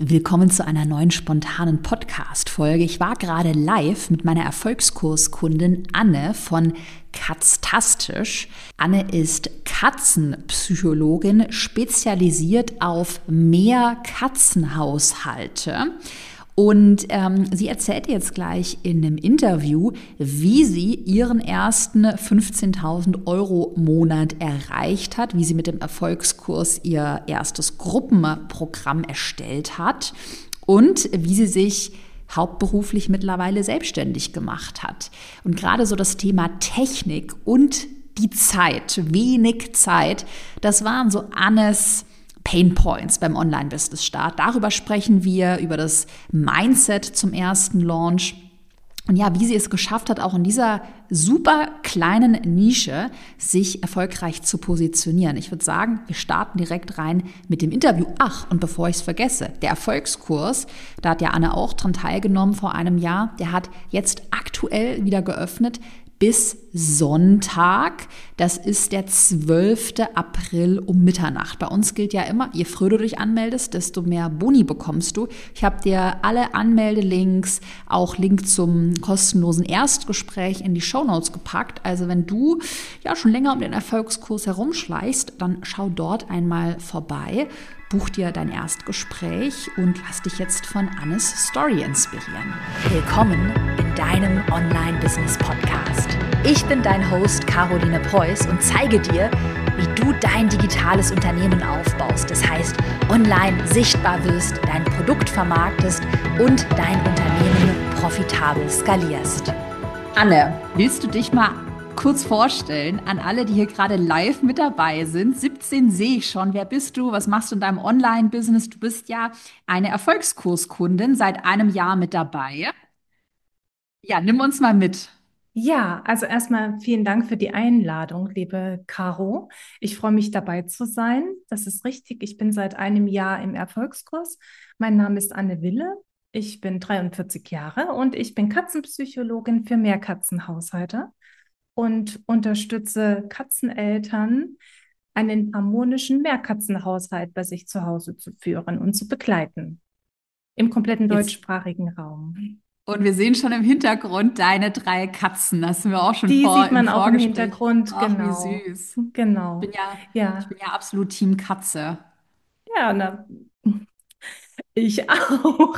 Willkommen zu einer neuen spontanen Podcast-Folge. Ich war gerade live mit meiner Erfolgskurskundin Anne von Katztastisch. Anne ist Katzenpsychologin, spezialisiert auf Mehrkatzenhaushalte. Und sie erzählt jetzt gleich in einem Interview, wie sie ihren ersten 15.000 € Monat erreicht hat, wie sie mit dem Erfolgskurs ihr erstes Gruppenprogramm erstellt hat und wie sie sich hauptberuflich mittlerweile selbstständig gemacht hat. Und gerade so das Thema Technik und die Zeit, wenig Zeit, das waren so Annes Pain Points beim Online-Business-Start. Darüber sprechen wir, über das Mindset zum ersten Launch und ja, wie sie es geschafft hat, auch in dieser super kleinen Nische sich erfolgreich zu positionieren. Ich würde sagen, wir starten direkt rein mit dem Interview. Ach, und bevor ich es vergesse, der Erfolgskurs, da hat ja Anne auch dran teilgenommen vor einem Jahr, der hat jetzt aktuell wieder geöffnet bis Sonntag. Das ist der 12. April um Mitternacht. Bei uns gilt ja immer, je früher du dich anmeldest, desto mehr Boni bekommst du. Ich habe dir alle Anmeldelinks, auch Link zum kostenlosen Erstgespräch in die Shownotes gepackt. Also wenn du ja schon länger um den Erfolgskurs herumschleichst, dann schau dort einmal vorbei. Buch dir dein Erstgespräch und lass dich jetzt von Annes Story inspirieren. Willkommen in deinem Online-Business-Podcast. Ich bin dein Host Caroline Preuß und zeige dir, wie du dein digitales Unternehmen aufbaust. Das heißt, online sichtbar wirst, dein Produkt vermarktest und dein Unternehmen profitabel skalierst. Anne, willst du dich mal kurz vorstellen an alle, die hier gerade live mit dabei sind? 17 sehe ich schon. Wer bist du? Was machst du in deinem Online-Business? Du bist ja eine Erfolgskurskundin, seit einem Jahr mit dabei. Ja, nimm uns mal mit. Ja, also erstmal vielen Dank für die Einladung, liebe Caro. Ich freue mich dabei zu sein. Das ist richtig. Ich bin seit einem Jahr im Erfolgskurs. Mein Name ist Anne Wille. Ich bin 43 Jahre und ich bin Katzenpsychologin für Mehrkatzenhaushalte und unterstütze Katzeneltern, einen harmonischen Mehrkatzenhaushalt bei sich zu Hause zu führen und zu begleiten im kompletten Jetzt. deutschsprachigen Raum. Und wir sehen schon im Hintergrund deine 3 Katzen. Das haben wir auch schon Die sieht im man auch im Vorgespräch. Hintergrund, Ach, wie genau. süß. Genau. Ich Ja, bin ja absolut Team Katze. ja, ich auch.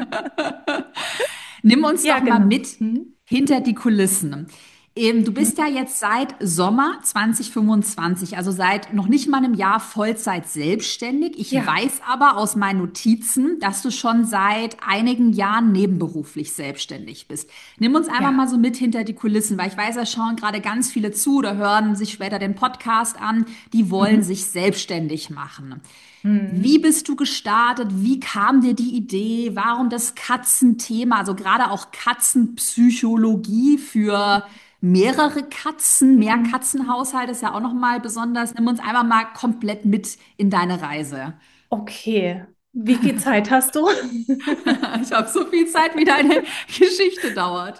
Nimm uns Ja, doch mal genau. mit hinter die Kulissen. Du bist ja Hm? jetzt seit Sommer 2025, also seit noch nicht mal einem Jahr Vollzeit selbstständig. Ich Ja, weiß aber aus meinen Notizen, dass du schon seit einigen Jahren nebenberuflich selbstständig bist. Nimm uns einfach ja. mal so mit hinter die Kulissen, weil ich weiß, da schauen gerade ganz viele zu oder hören sich später den Podcast an, die wollen Mhm. sich selbstständig machen. Wie Mhm. bist du gestartet? Wie kam dir die Idee? Warum das Katzenthema? Also gerade auch Katzenpsychologie für mehrere Katzen, mehr Mhm. Katzenhaushalt ist ja auch noch mal besonders. Nimm uns einfach mal komplett mit in deine Reise. Okay. Wie viel Zeit hast du? Ich habe so viel Zeit, wie deine Geschichte dauert.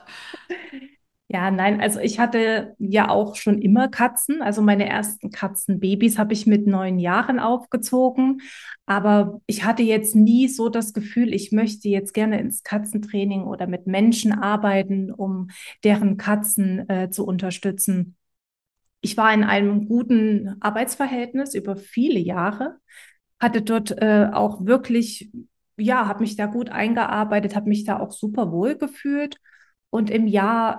Ja, nein, also ich hatte ja auch schon immer Katzen. Also meine ersten Katzenbabys habe ich mit 9 Jahren aufgezogen. Aber ich hatte jetzt nie so das Gefühl, ich möchte jetzt gerne ins Katzentraining oder mit Menschen arbeiten, um deren Katzen zu unterstützen. Ich war in einem guten Arbeitsverhältnis über viele Jahre, hatte dort auch wirklich, ja, habe mich da gut eingearbeitet, habe mich da auch super wohl gefühlt. Und im Jahr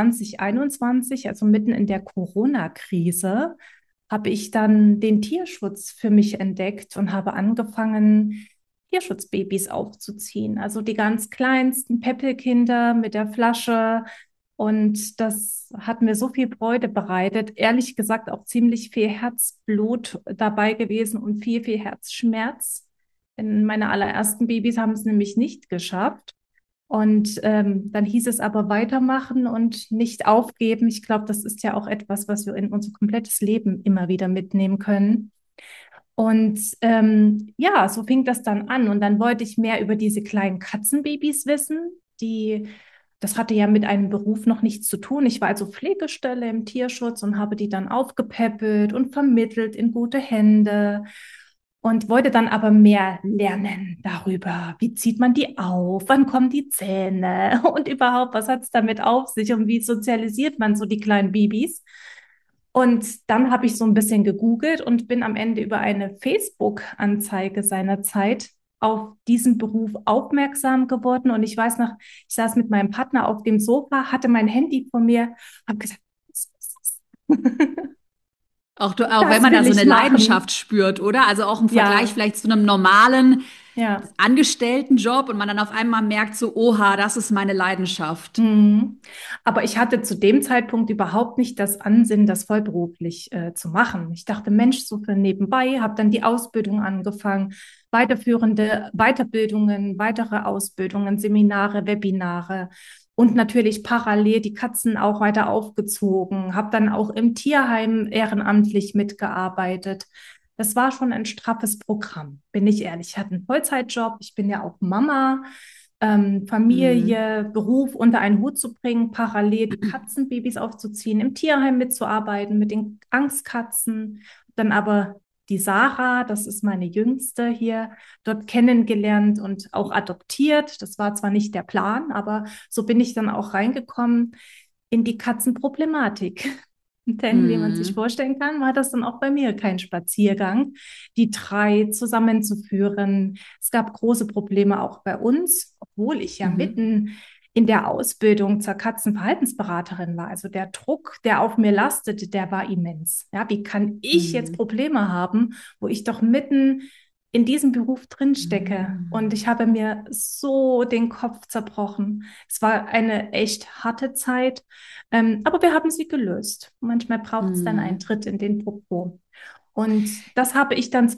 2021, also mitten in der Corona-Krise, habe ich dann den Tierschutz für mich entdeckt und habe angefangen, Tierschutzbabys aufzuziehen. Also die ganz kleinsten Peppelkinder mit der Flasche. Und das hat mir so viel Freude bereitet. Ehrlich gesagt auch ziemlich viel Herzblut dabei gewesen und viel, viel Herzschmerz. Denn meine allerersten Babys haben es nämlich nicht geschafft. Und dann hieß es aber weitermachen und nicht aufgeben. Ich glaube, das ist ja auch etwas, was wir in unser komplettes Leben immer wieder mitnehmen können. Und ja, so fing das dann an. Und dann wollte ich mehr über diese kleinen Katzenbabys wissen. Das hatte ja mit einem Beruf noch nichts zu tun. Ich war also Pflegestelle im Tierschutz und habe die dann aufgepäppelt und vermittelt in gute Hände. und wollte dann aber mehr lernen darüber, wie zieht man die auf, wann kommen die Zähne und überhaupt, was hat es damit auf sich und wie sozialisiert man so die kleinen Babys. Und dann habe ich so ein bisschen gegoogelt und bin am Ende über eine Facebook-Anzeige seinerzeit auf diesen Beruf aufmerksam geworden. Und ich weiß noch, ich saß mit meinem Partner auf dem Sofa, hatte mein Handy vor mir, habe gesagt, was ist das? Auch wenn Das man da will so eine ich machen. Leidenschaft spürt, oder? Also auch im Vergleich Ja, vielleicht zu einem normalen ja. Angestelltenjob und man dann auf einmal merkt so, oha, das ist meine Leidenschaft. Mhm. Aber ich hatte zu dem Zeitpunkt überhaupt nicht das Ansinnen, das vollberuflich zu machen. Ich dachte, Mensch, so für nebenbei, habe dann die Ausbildung angefangen, weiterführende Weiterbildungen, weitere Ausbildungen, Seminare, Webinare und natürlich parallel die Katzen auch weiter aufgezogen, habe dann auch im Tierheim ehrenamtlich mitgearbeitet. Das war schon ein straffes Programm, bin ich ehrlich. Ich hatte einen Vollzeitjob, ich bin ja auch Mama, Mhm. Familie, Beruf unter einen Hut zu bringen, parallel die Katzenbabys aufzuziehen, im Tierheim mitzuarbeiten mit den Angstkatzen, dann aber die Sarah, das ist meine Jüngste hier, dort kennengelernt und auch adoptiert. Das war zwar nicht der Plan, aber so bin ich dann auch reingekommen in die Katzenproblematik. Denn wie man sich Mhm. vorstellen kann, war das dann auch bei mir kein Spaziergang, die drei zusammenzuführen. Es gab große Probleme auch bei uns, obwohl ich ja Mhm. mitten in der Ausbildung zur Katzenverhaltensberaterin war. Also der Druck, der auf mir lastete, der war immens. Ja, wie kann ich jetzt Mhm. Probleme haben, wo ich doch mitten in diesem Beruf drin stecke? Und Mhm. ich habe mir so den Kopf zerbrochen. Es war eine echt harte Zeit. Aber wir haben sie gelöst. Manchmal braucht es dann einen Mhm. Tritt in den Popo. Und das habe ich dann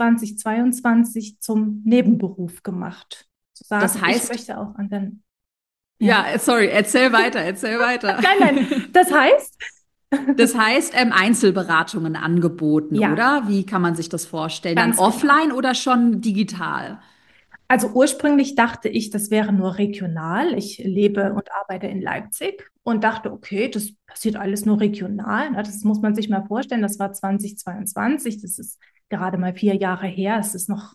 2022 zum Nebenberuf gemacht. Zu Das sagen, ich heißt, möchte auch anderen. Ja. ja, sorry, erzähl weiter, erzähl weiter. Nein, nein, das heißt, Das heißt, Einzelberatungen angeboten, ja, oder? Wie kann man sich das vorstellen? Dann ganz genau. offline oder schon digital? Also ursprünglich dachte ich, das wäre nur regional. Ich lebe und arbeite in Leipzig und dachte, okay, das passiert alles nur regional. Na, das muss man sich mal vorstellen. Das war 2022. Das ist gerade mal 4 Jahre her. Es ist noch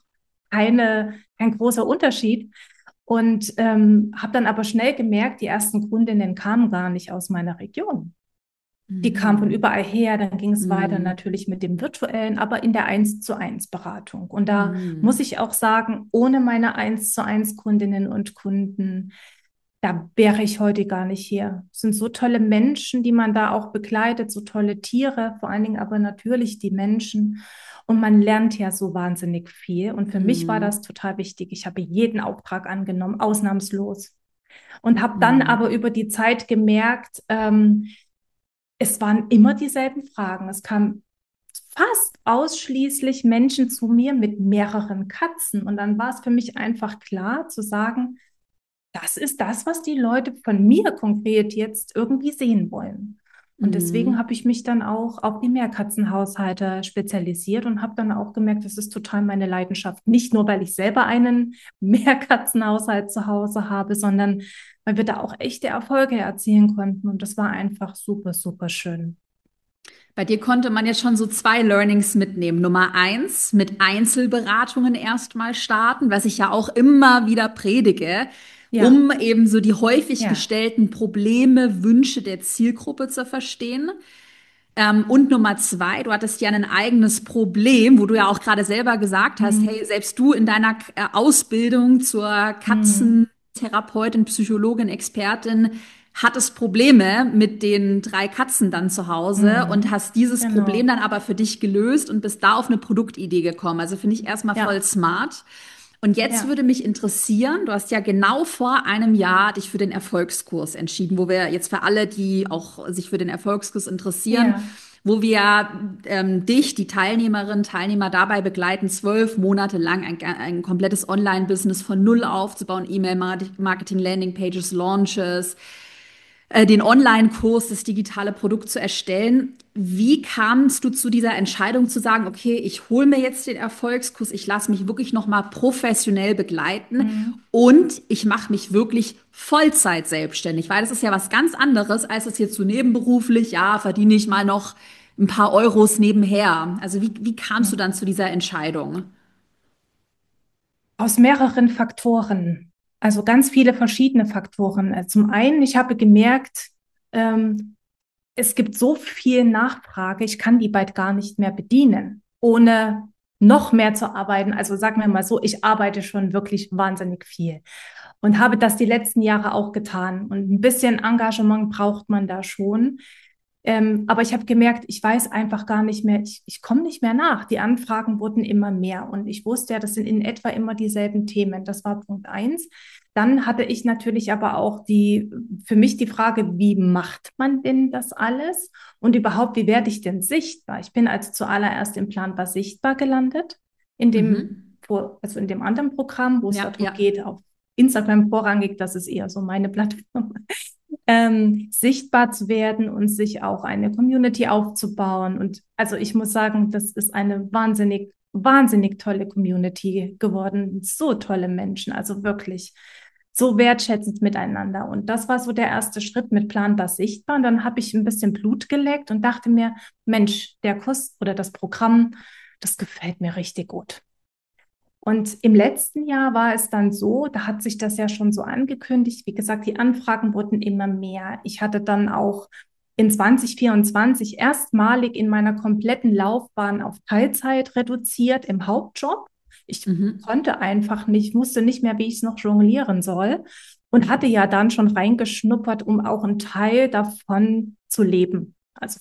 kein großer Unterschied. Und habe dann aber schnell gemerkt, die ersten Kundinnen kamen gar nicht aus meiner Region. Die kamen von Mhm. überall her, dann ging es weiter Mhm. natürlich mit dem virtuellen, aber in der 1:1 Beratung. Und da muss Mhm. ich auch sagen, ohne meine 1:1 Kundinnen und Kunden, da wäre ich heute gar nicht hier. Es sind so tolle Menschen, die man da auch begleitet, so tolle Tiere, vor allen Dingen aber natürlich die Menschen. Und man lernt ja so wahnsinnig viel. Und für mich war das Mhm. total wichtig. Ich habe jeden Auftrag angenommen, ausnahmslos. Und habe dann Mhm. aber über die Zeit gemerkt, es waren immer dieselben Fragen. Es kamen fast ausschließlich Menschen zu mir mit mehreren Katzen. Und dann war es für mich einfach klar zu sagen, das ist das, was die Leute von mir konkret jetzt irgendwie sehen wollen. Und deswegen Mhm. habe ich mich dann auch auf die Mehrkatzenhaushalte spezialisiert und habe dann auch gemerkt, das ist total meine Leidenschaft. Nicht nur, weil ich selber einen Mehrkatzenhaushalt zu Hause habe, sondern weil wir da auch echte Erfolge erzielen konnten. Und das war einfach super, super schön. Bei dir konnte man jetzt schon so zwei Learnings mitnehmen. Nummer eins, mit Einzelberatungen erstmal starten, was ich ja auch immer wieder predige, Ja, um eben so die häufig ja. gestellten Probleme, Wünsche der Zielgruppe zu verstehen. Und Nummer zwei, du hattest ja ein eigenes Problem, wo du ja auch gerade selber gesagt hast, Hm, hey, selbst du in deiner Ausbildung zur hm, Katzentherapeutin, Psychologin, Expertin hattest Probleme mit den drei Katzen dann zu Hause und hm. hast dieses Problem Genau. dann aber für dich gelöst und bist da auf eine Produktidee gekommen. Also finde ich erstmal voll Ja, smart. Und jetzt ja, würde mich interessieren, du hast ja genau vor einem Jahr dich für den Erfolgskurs entschieden, wo wir jetzt für alle, die auch sich für den Erfolgskurs interessieren, ja. wo wir dich, die Teilnehmerinnen, Teilnehmer dabei begleiten, 12 Monate lang ein komplettes Online-Business von Null aufzubauen, E-Mail-Marketing, Landingpages, Launches, den Online-Kurs, das digitale Produkt zu erstellen. Wie kamst du zu dieser Entscheidung zu sagen, okay, ich hole mir jetzt den Erfolgskurs, ich lasse mich wirklich noch mal professionell begleiten Hm. und ich mache mich wirklich Vollzeit selbstständig, weil das ist ja was ganz anderes, als es jetzt so nebenberuflich, ja, verdiene ich mal noch ein paar Euros nebenher. Also wie kamst du Hm. dann zu dieser Entscheidung? Aus mehreren Faktoren, also ganz viele verschiedene Faktoren. Zum einen, ich habe gemerkt, ähm, es gibt so viel Nachfrage, ich kann die bald gar nicht mehr bedienen, ohne noch mehr zu arbeiten. Also sagen wir mal so, ich arbeite schon wirklich wahnsinnig viel und habe das die letzten Jahre auch getan. Und ein bisschen Engagement braucht man da schon. Aber ich habe gemerkt, ich weiß einfach gar nicht mehr, ich komme nicht mehr nach. Die Anfragen wurden immer mehr und ich wusste ja, das sind in etwa immer dieselben Themen. Das war Punkt eins. Dann hatte ich natürlich aber auch für mich die Frage, wie macht man denn das alles? Und überhaupt, wie werde ich denn sichtbar? Ich bin also zuallererst im Planbar sichtbar gelandet, Mhm. also in dem anderen Programm, wo es Ja, darum ja. geht, auf Instagram vorrangig, das ist eher so meine Plattform, sichtbar zu werden und sich auch eine Community aufzubauen. Und also ich muss sagen, das ist eine wahnsinnig, wahnsinnig tolle Community geworden. So tolle Menschen, also wirklich so wertschätzend miteinander. Und das war so der erste Schritt mit Planbar sichtbar. Und dann habe ich ein bisschen Blut geleckt und dachte mir, Mensch, der Kurs oder das Programm, das gefällt mir richtig gut. Und im letzten Jahr war es dann so, da hat sich das ja schon so angekündigt. Wie gesagt, die Anfragen wurden immer mehr. Ich hatte dann auch in 2024 erstmalig in meiner kompletten Laufbahn auf Teilzeit reduziert im Hauptjob. Ich Mhm. konnte einfach nicht, wusste nicht mehr, wie ich es noch jonglieren soll und hatte ja dann schon reingeschnuppert, um auch einen Teil davon zu leben. Also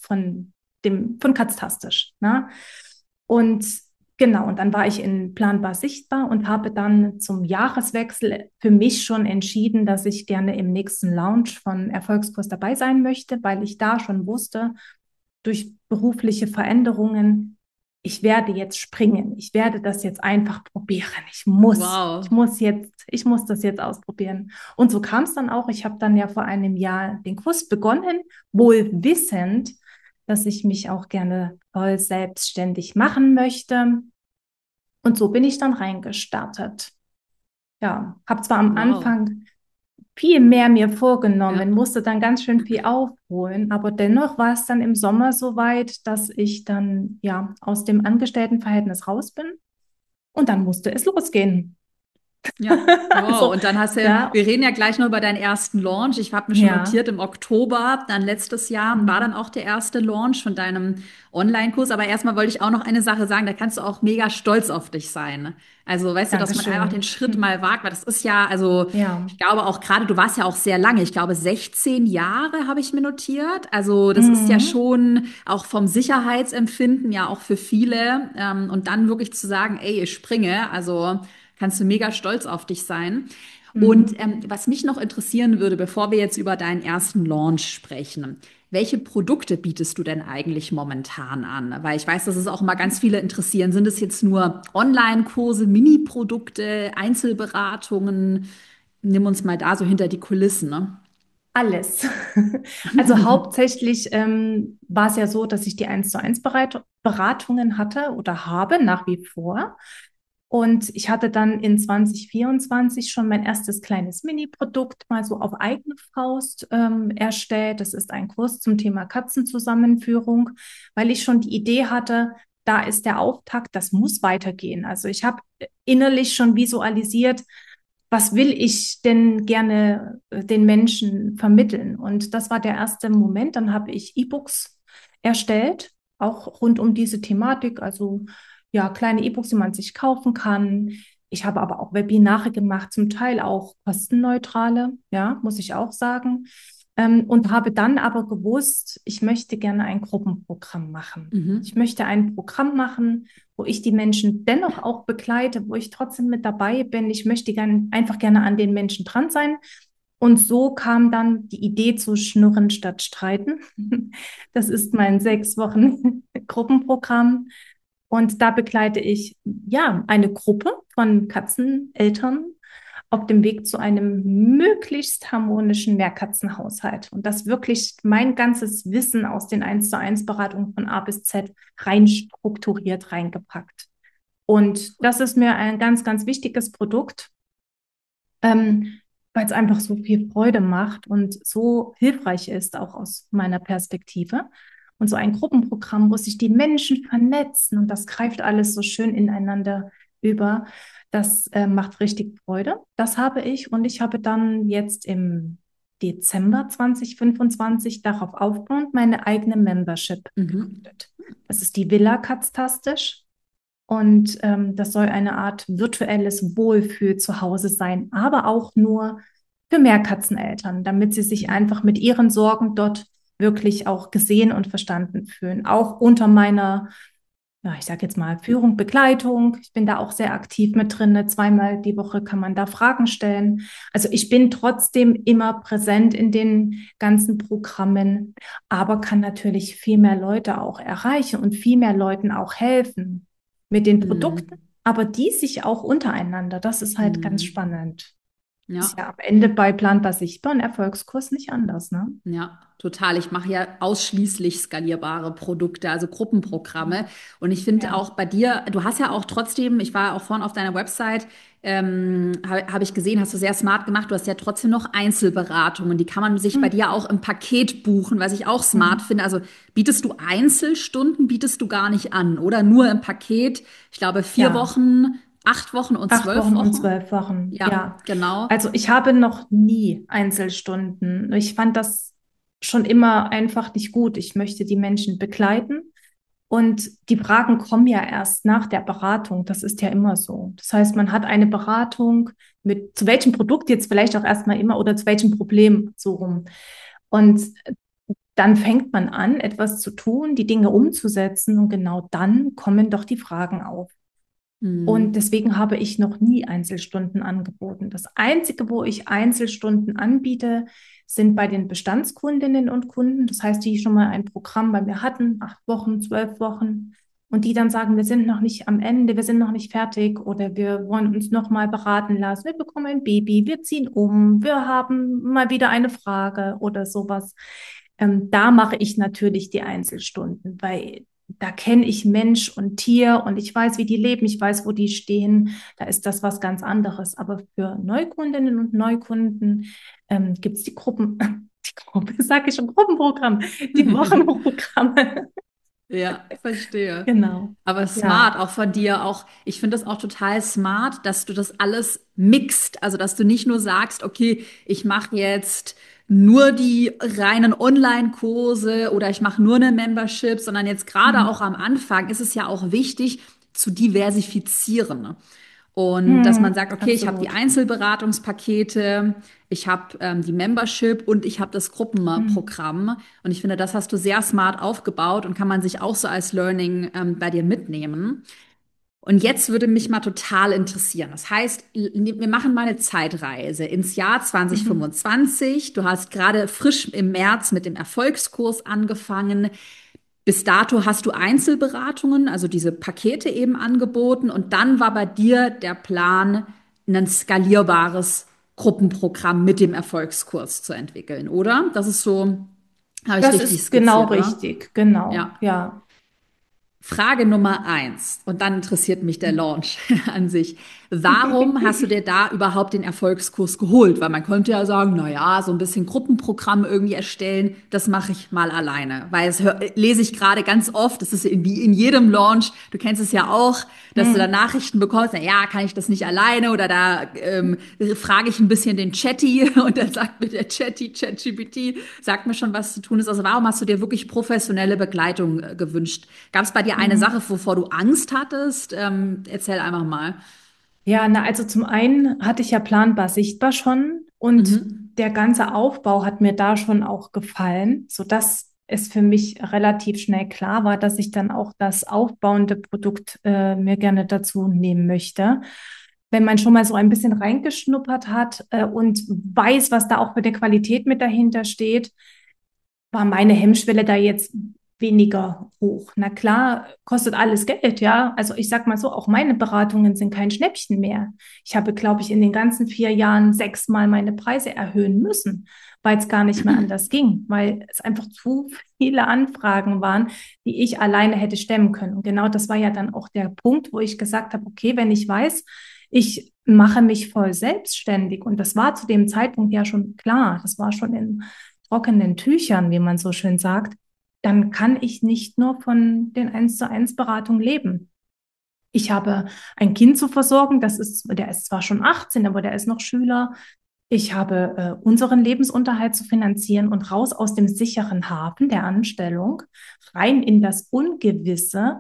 von Katztastisch. Ne? Und genau, und dann war ich in Planbar sichtbar und habe dann zum Jahreswechsel für mich schon entschieden, dass ich gerne im nächsten Launch von Erfolgskurs dabei sein möchte, weil ich da schon wusste, durch berufliche Veränderungen, ich werde jetzt springen. Ich werde das jetzt einfach probieren. Ich Wow. muss ich muss das jetzt ausprobieren. Und so kam es dann auch. Ich habe dann ja vor einem Jahr den Kurs begonnen, wohl wissend, dass ich mich auch gerne voll selbstständig machen möchte. Und so bin ich dann reingestartet. Ja, habe zwar am Wow. Anfang viel mehr mir Ja. vorgenommen, musste dann ganz schön viel aufholen, aber dennoch war es dann im Sommer so weit, dass ich dann ja aus dem Angestelltenverhältnis raus bin und dann musste es losgehen. Ja, wow. Also, Und dann hast du, ja, wir reden ja gleich noch über deinen ersten Launch. Ich habe mir schon ja, notiert, im Oktober, dann letztes Jahr, war dann mhm. auch der erste Launch von deinem Online-Kurs. Aber erstmal wollte ich auch noch eine Sache sagen, da kannst du auch mega stolz auf dich sein. Also, weißt du, dass man einfach den Dankeschön. Schritt mal wagt, weil das ist ja, also, Ja, ich glaube auch gerade, du warst ja auch sehr lange. Ich glaube, 16 Jahre habe ich mir notiert. Also, das ist ja mhm. schon auch vom Sicherheitsempfinden ja auch für viele. Und dann wirklich zu sagen, ey, ich springe, also kannst du mega stolz auf dich sein. Und Mhm. was mich noch interessieren würde, bevor wir jetzt über deinen ersten Launch sprechen, welche Produkte bietest du denn eigentlich momentan an? Weil ich weiß, dass es auch immer ganz viele interessieren. Sind es jetzt nur Online-Kurse, Mini-Produkte, Einzelberatungen? Nimm uns mal da so hinter die Kulissen, ne? Alles. Also hauptsächlich war es ja so, dass ich die 1:1 Beratungen hatte oder habe nach wie vor. Und ich hatte dann in 2024 schon mein erstes kleines Mini-Produkt mal so auf eigene Faust erstellt. Das ist ein Kurs zum Thema Katzenzusammenführung, weil ich schon die Idee hatte, da ist der Auftakt, das muss weitergehen. Also ich habe innerlich schon visualisiert, was will ich denn gerne den Menschen vermitteln? Und das war der erste Moment. Dann habe ich E-Books erstellt, auch rund um diese Thematik. Also ja, kleine E-Books, die man sich kaufen kann. Ich habe aber auch Webinare gemacht, zum Teil auch kostenneutrale, ja, muss ich auch sagen. Und habe dann aber gewusst, ich möchte gerne ein Gruppenprogramm machen. Ich Mhm. möchte ein Programm machen, wo ich die Menschen dennoch auch begleite, wo ich trotzdem mit dabei bin. Ich möchte einfach gerne an den Menschen dran sein. Und so kam dann die Idee zu Schnurren statt Streiten. Das ist mein 6 Wochen Gruppenprogramm. Und da begleite ich ja eine Gruppe von Katzeneltern auf dem Weg zu einem möglichst harmonischen Mehrkatzenhaushalt. Und das wirklich mein ganzes Wissen aus den 1:1 Beratungen von A bis Z rein strukturiert reingepackt. Und das ist mir ein ganz, ganz wichtiges Produkt, weil es einfach so viel Freude macht und so hilfreich ist, auch aus meiner Perspektive. Und so ein Gruppenprogramm, wo sich die Menschen vernetzen und das greift alles so schön ineinander. über. Das macht richtig Freude. Das habe ich. Und ich habe dann jetzt im Dezember 2025 darauf aufbauend meine eigene Membership Mhm. gegründet. Das ist die Villa Katztastisch. Und das soll eine Art virtuelles Wohlfühl zu Hause sein, aber auch nur für Mehrkatzeneltern, damit sie sich einfach mit ihren Sorgen dort wirklich auch gesehen und verstanden fühlen. Auch unter meiner, ja, ich sage jetzt mal, Führung, Begleitung. Ich bin da auch sehr aktiv mit drin. Zweimal die Woche kann man da Fragen stellen. Also ich bin trotzdem immer präsent in den ganzen Programmen, aber kann natürlich viel mehr Leute auch erreichen und viel mehr Leuten auch helfen mit den Produkten, Mhm. aber die sich auch untereinander. Das ist halt ganz Mhm. spannend. Ist Ja. ja am Ende bei Planbar Sichtbar und Erfolgskurs nicht anders, ne? Ja, total. Ich mache ja ausschließlich skalierbare Produkte, also Gruppenprogramme. Und ich finde Ja. auch bei dir, du hast ja auch trotzdem, ich war auch vorhin auf deiner Website, hab ich gesehen, hast du sehr smart gemacht. Du hast ja trotzdem noch Einzelberatungen. Die kann man sich bei Hm. dir auch im Paket buchen, was ich auch smart Hm. finde. Also bietest du Einzelstunden, bietest du gar nicht an, oder? Nur im Paket, ich glaube, vier Ja. Wochen, 8 Wochen und 8 Wochen und Wochen. 12 Wochen, Ja, ja. genau. Also ich habe noch nie Einzelstunden. Ich fand das schon immer einfach nicht gut. Ich möchte die Menschen begleiten und die Fragen kommen ja erst nach der Beratung. Das ist ja immer so. Das heißt, man hat eine Beratung mit zu welchem Produkt jetzt vielleicht auch erstmal immer oder zu welchem Problem so rum. Und dann fängt man an, etwas zu tun, die Dinge umzusetzen und genau dann kommen doch die Fragen auf. Und Hm. deswegen habe ich noch nie Einzelstunden angeboten. Das Einzige, wo ich Einzelstunden anbiete, sind bei den Bestandskundinnen und Kunden. Das heißt, die schon mal ein Programm bei mir hatten, 8 Wochen, 12 Wochen, und die dann sagen, wir sind noch nicht am Ende, wir sind noch nicht fertig oder wir wollen uns noch mal beraten lassen. Wir bekommen ein Baby, wir ziehen um, wir haben mal wieder eine Frage oder sowas. Da mache ich natürlich die Einzelstunden, weil da kenne ich Mensch und Tier und ich weiß, wie die leben, ich weiß, wo die stehen. Da ist das was ganz anderes. Aber für Neukundinnen und Neukunden gibt es die Gruppen, die Gruppe, sage ich schon, Gruppenprogramm, die Wochenprogramme. Ja, verstehe. Genau. Aber smart Ja. auch von dir, auch, ich finde das auch total smart, dass du das alles mixt. Also, dass du nicht nur sagst, okay, ich mache jetzt nur die reinen Online-Kurse oder ich mache nur eine Membership, sondern jetzt gerade auch Mhm. am Anfang ist es ja auch wichtig zu diversifizieren. Ne? Und dass man sagt, okay, ich habe die Absolut. Einzelberatungspakete, ich habe die Membership und ich habe das Mhm. Gruppenprogramm. Und ich finde, das hast du sehr smart aufgebaut und kann man sich auch so als Learning bei dir mitnehmen. Und jetzt würde mich mal total interessieren. Das heißt, wir machen mal eine Zeitreise ins Jahr Mhm. 2025. Du hast gerade frisch im März mit dem Erfolgskurs angefangen. Bis dato hast du Einzelberatungen, also diese Pakete eben angeboten. Und dann war bei dir der Plan, ein skalierbares Gruppenprogramm mit dem Erfolgskurs zu entwickeln, oder? Das ist so, habe ich Das richtig ist genau skizziert, oder? richtig. Genau. Ja. Ja. Frage Nummer eins, und dann interessiert mich der Launch an sich. Warum hast du dir da überhaupt den Erfolgskurs geholt? Weil man könnte ja sagen, na ja, so ein bisschen Gruppenprogramm irgendwie erstellen, das mache ich mal alleine. Weil lese ich gerade ganz oft, das ist wie in jedem Launch, du kennst es ja auch, dass du da Hm. Nachrichten bekommst, na ja, kann ich das nicht alleine oder da frage ich ein bisschen den Chatty und dann sagt mir der ChatGPT, sagt mir schon, was zu tun ist. Also warum hast du dir wirklich professionelle Begleitung gewünscht? Gab es bei dir eine Hm. Sache, wovor du Angst hattest? Erzähl einfach mal. Ja, na, also zum einen hatte ich ja planbar sichtbar schon und Mhm. der ganze Aufbau hat mir da schon auch gefallen, sodass es für mich relativ schnell klar war, dass ich dann auch das aufbauende Produkt mir gerne dazu nehmen möchte. Wenn man schon mal so ein bisschen reingeschnuppert hat und weiß, was da auch für eine Qualität mit dahinter steht, war meine Hemmschwelle da jetzt weniger hoch. Na klar, kostet alles Geld, ja. Also ich sag mal so, auch meine Beratungen sind kein Schnäppchen mehr. Ich habe, glaube ich, in den ganzen 4 Jahren 6-mal meine Preise erhöhen müssen, weil es gar nicht mehr anders ging, weil es einfach zu viele Anfragen waren, die ich alleine hätte stemmen können. Und genau das war ja dann auch der Punkt, wo ich gesagt habe, okay, wenn ich weiß, ich mache mich voll selbstständig. Und das war zu dem Zeitpunkt ja schon klar. Das war schon in trockenen Tüchern, wie man so schön sagt, dann kann ich nicht nur von den 1:1 Beratungen leben. Ich habe ein Kind zu versorgen, der ist zwar schon 18, aber der ist noch Schüler. Ich habe unseren Lebensunterhalt zu finanzieren und raus aus dem sicheren Hafen der Anstellung, rein in das Ungewisse.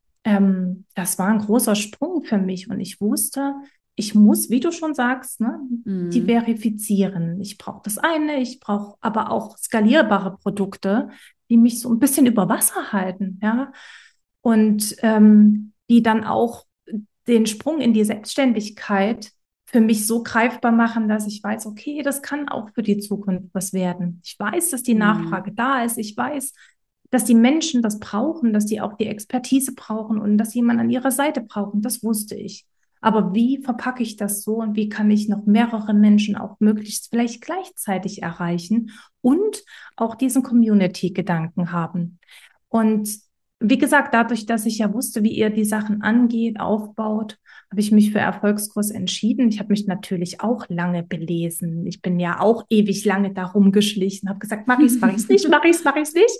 Das war ein großer Sprung für mich und ich wusste, ich muss, wie du schon sagst, ne, Mhm. diversifizieren. Ich brauche das eine, ich brauche aber auch skalierbare Produkte, die mich so ein bisschen über Wasser halten, ja, und die dann auch den Sprung in die Selbstständigkeit für mich so greifbar machen, dass ich weiß, okay, das kann auch für die Zukunft was werden. Ich weiß, dass die Nachfrage Mhm. da ist. Ich weiß, dass die Menschen das brauchen, dass die auch die Expertise brauchen und dass jemand an ihrer Seite brauchen. Das wusste ich. Aber wie verpacke ich das so und wie kann ich noch mehrere Menschen auch möglichst vielleicht gleichzeitig erreichen und auch diesen Community-Gedanken haben? Und wie gesagt, dadurch, dass ich ja wusste, wie ihr die Sachen angeht, aufbaut, habe ich mich für Erfolgskurs entschieden. Ich habe mich natürlich auch lange belesen. Ich bin ja auch ewig lange darum geschlichen, habe gesagt, mache ich's nicht, mache ich's nicht.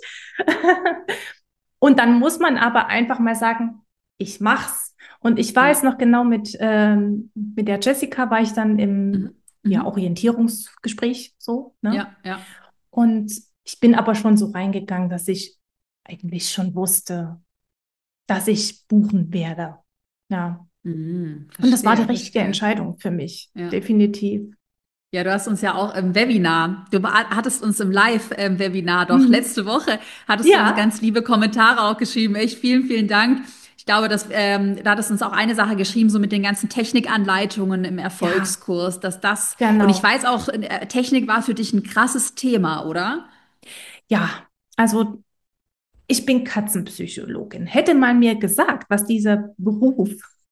Und dann muss man aber einfach mal sagen, ich mach's. Und ich weiß Ja. noch genau, mit der Jessica war ich dann im Mhm. ja, Mhm. Orientierungsgespräch so, ne? Ja, ja. Und ich bin aber schon so reingegangen, dass ich eigentlich schon wusste, dass ich buchen werde. Ja. Mhm. Und das war die Verstehe, richtige verstehe. Entscheidung für mich. Ja. Definitiv. Ja, du hast uns ja auch im Webinar, hattest uns im Live-Webinar doch Mhm. letzte Woche, hattest du uns Ja, ganz liebe Kommentare auch geschrieben. Echt vielen, vielen Dank. Ich glaube, da hattest du uns auch eine Sache geschrieben, so mit den ganzen Technikanleitungen im ja, Erfolgskurs, und ich genau. weiß auch, Technik war für dich ein krasses Thema, oder? Ja, also ich bin Katzenpsychologin. Hätte man mir gesagt, was dieser Beruf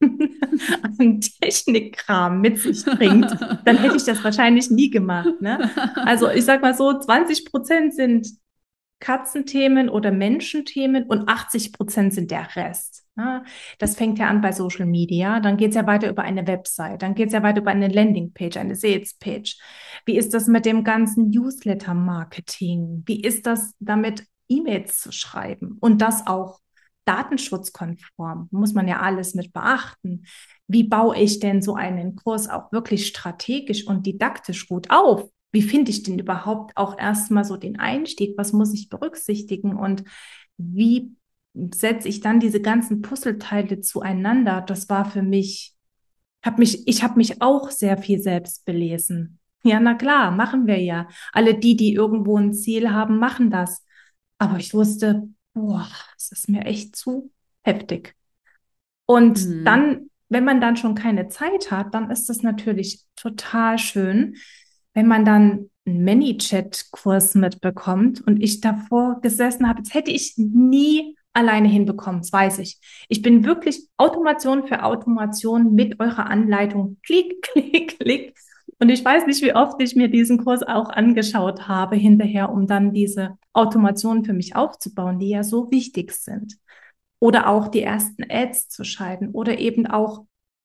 an Technikkram mit sich bringt, dann hätte ich das wahrscheinlich nie gemacht, ne? Also ich sag mal so, 20% sind Katzenthemen oder Menschenthemen und 80% sind der Rest. Ne? Das fängt ja an bei Social Media, dann geht es ja weiter über eine Website, dann geht es ja weiter über eine Landingpage, eine Sales-Page. Wie ist das mit dem ganzen Newsletter-Marketing? Wie ist das damit, E-Mails zu schreiben und das auch datenschutzkonform? Muss man ja alles mit beachten. Wie baue ich denn so einen Kurs auch wirklich strategisch und didaktisch gut auf? Wie finde ich denn überhaupt auch erstmal so den Einstieg? Was muss ich berücksichtigen? Und wie setze ich dann diese ganzen Puzzleteile zueinander? Das war für mich, ich habe mich auch sehr viel selbst belesen. Ja, na klar, machen wir ja. Alle die, die irgendwo ein Ziel haben, machen das. Aber ich wusste, boah, es ist mir echt zu heftig. Und Mhm. dann, wenn man dann schon keine Zeit hat, dann ist es natürlich total schön, wenn man dann einen Many-Chat-Kurs mitbekommt und ich davor gesessen habe, das hätte ich nie alleine hinbekommen, das weiß ich. Ich bin wirklich Automation für Automation mit eurer Anleitung. Klick, klick, klick. Und ich weiß nicht, wie oft ich mir diesen Kurs auch angeschaut habe hinterher, um dann diese Automation für mich aufzubauen, die ja so wichtig sind. Oder auch die ersten Ads zu schalten oder eben auch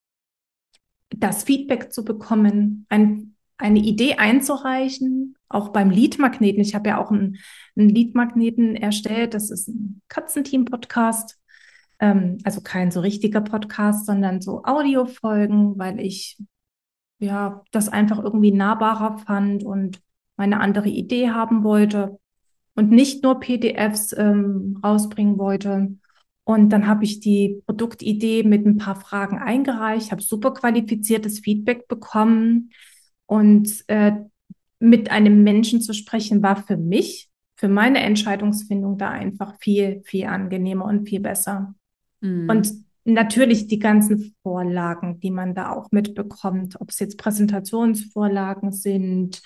das Feedback zu bekommen, eine Idee einzureichen, auch beim Leadmagneten. Ich habe ja auch einen Leadmagneten erstellt. Das ist ein Katzenteam-Podcast. Also kein so richtiger Podcast, sondern so Audiofolgen, weil ich ja das einfach irgendwie nahbarer fand und meine andere Idee haben wollte und nicht nur PDFs rausbringen wollte. Und dann habe ich die Produktidee mit ein paar Fragen eingereicht, habe super qualifiziertes Feedback bekommen und mit einem Menschen zu sprechen war für mich, für meine Entscheidungsfindung da einfach viel, viel angenehmer und viel besser. Und Mhm. natürlich die ganzen Vorlagen, die man da auch mitbekommt, ob es jetzt Präsentationsvorlagen sind,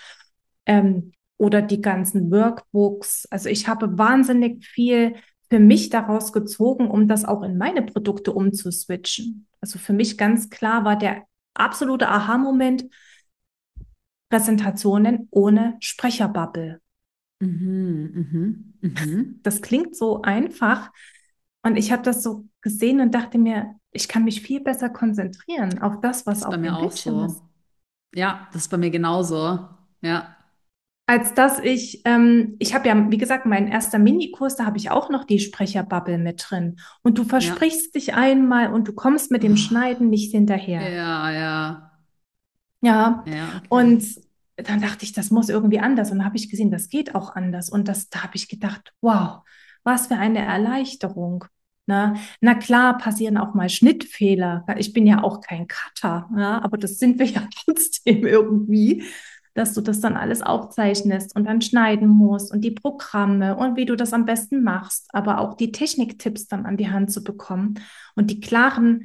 oder die ganzen Workbooks. Also ich habe wahnsinnig viel für mich daraus gezogen, um das auch in meine Produkte umzuswitchen. Also für mich ganz klar war der absolute Aha-Moment Präsentationen ohne Sprecherbubble. Mhm. Mhm. Mhm. Das klingt so einfach und ich habe das so gesehen und dachte mir, ich kann mich viel besser konzentrieren auf das, Das was ist bei auf mir dem auch Bildschirm ist. so. Ja, das ist bei mir genauso. Ja. als dass ich habe ja, wie gesagt, mein erster Minikurs, da habe ich auch noch die Sprecherbubble mit drin. Und du Ja. versprichst dich einmal und du kommst mit dem Schneiden nicht hinterher. Ja, ja, Ja, ja, okay. und dann dachte ich, das muss irgendwie anders. Und dann habe ich gesehen, das geht auch anders. Und da habe ich gedacht, wow, was für eine Erleichterung. Na klar, passieren auch mal Schnittfehler. Ich bin ja auch kein Cutter, ja, aber das sind wir ja trotzdem irgendwie, dass du das dann alles aufzeichnest und dann schneiden musst und die Programme und wie du das am besten machst, aber auch die Techniktipps dann an die Hand zu bekommen und die klaren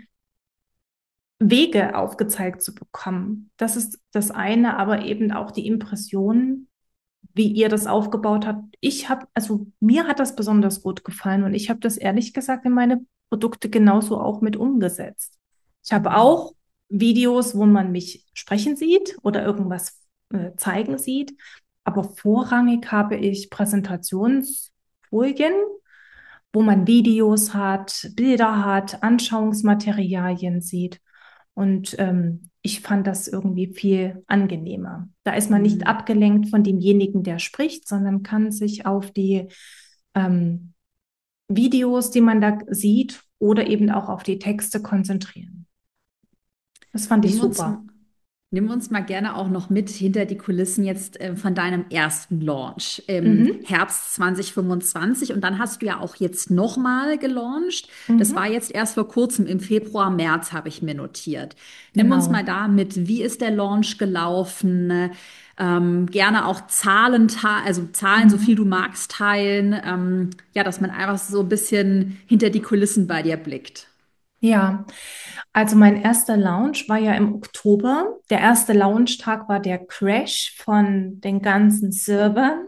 Wege aufgezeigt zu bekommen. Das ist das eine, aber eben auch die Impressionen, wie ihr das aufgebaut habt. Also mir hat das besonders gut gefallen und ich habe das ehrlich gesagt in meine Produkte genauso auch mit umgesetzt. Ich habe Mhm. auch Videos, wo man mich sprechen sieht oder irgendwas zeigen sieht, aber vorrangig habe ich Präsentationsfolien, wo man Videos hat, Bilder hat, Anschauungsmaterialien sieht. Und ich fand das irgendwie viel angenehmer. Da ist man nicht Mhm. abgelenkt von demjenigen, der spricht, sondern kann sich auf die ähm, Videos, die man da sieht, oder eben auch auf die Texte konzentrieren. Das fand ich Nimm uns, super. Nimm uns mal gerne auch noch mit hinter die Kulissen jetzt von deinem ersten Launch im Mhm. Herbst 2025. Und dann hast du ja auch jetzt nochmal gelauncht. Das war Mhm. jetzt erst vor kurzem im Februar, März, habe ich mir notiert. Nimm uns mal Genau. da mit, wie ist der Launch gelaufen? Gerne auch Zahlen, also Zahlen, so viel Mhm. du magst, teilen. Ja, dass man einfach so ein bisschen hinter die Kulissen bei dir blickt. Ja, also mein erster Launch war ja im Oktober. Der erste Launchtag war der Crash von den ganzen Servern.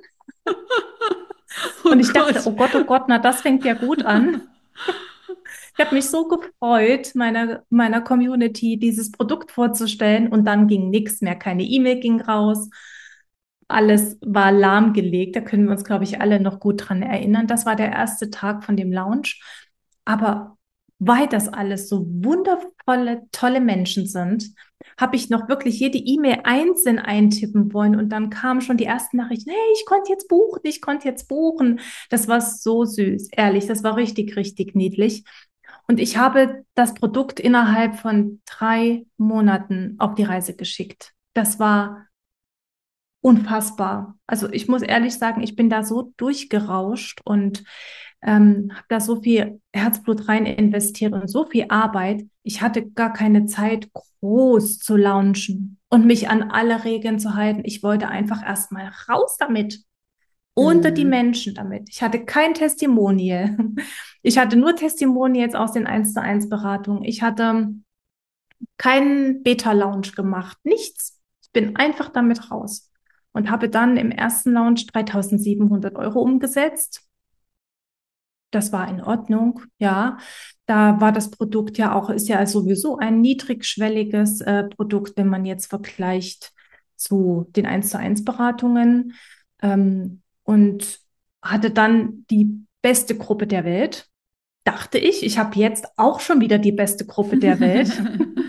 Oh Und ich dachte, Gott. oh Gott, na, das fängt ja gut an. Ich habe mich so gefreut, meiner Community dieses Produkt vorzustellen und dann ging nichts mehr. Keine E-Mail ging raus. Alles war lahmgelegt. Da können wir uns, glaube ich, alle noch gut dran erinnern. Das war der erste Tag von dem Launch. Aber weil das alles so wundervolle, tolle Menschen sind, habe ich noch wirklich jede E-Mail einzeln eintippen wollen. Und dann kamen schon die ersten Nachrichten, hey, ich konnte jetzt buchen, ich konnte jetzt buchen. Das war so süß, ehrlich, das war richtig, richtig niedlich. Und ich habe das Produkt innerhalb von 3 Monaten auf die Reise geschickt. Das war unfassbar. Also ich muss ehrlich sagen, ich bin da so durchgerauscht und habe da so viel Herzblut rein investiert und so viel Arbeit. Ich hatte gar keine Zeit, groß zu launchen und mich an alle Regeln zu halten. Ich wollte einfach erstmal raus damit, unter die Mhm. Menschen damit. Ich hatte kein Testimonial. Ich hatte nur Testimonials aus den 1:1 Beratungen. Ich hatte keinen Beta-Launch gemacht, nichts. Ich bin einfach damit raus und habe dann im ersten Launch 3.700 € umgesetzt. Das war in Ordnung, ja. Da war das Produkt ja auch, ist ja sowieso ein niedrigschwelliges Produkt, wenn man jetzt vergleicht zu den 1:1 Beratungen. Und hatte dann die beste Gruppe der Welt, dachte ich. Ich habe jetzt auch schon wieder die beste Gruppe der Welt.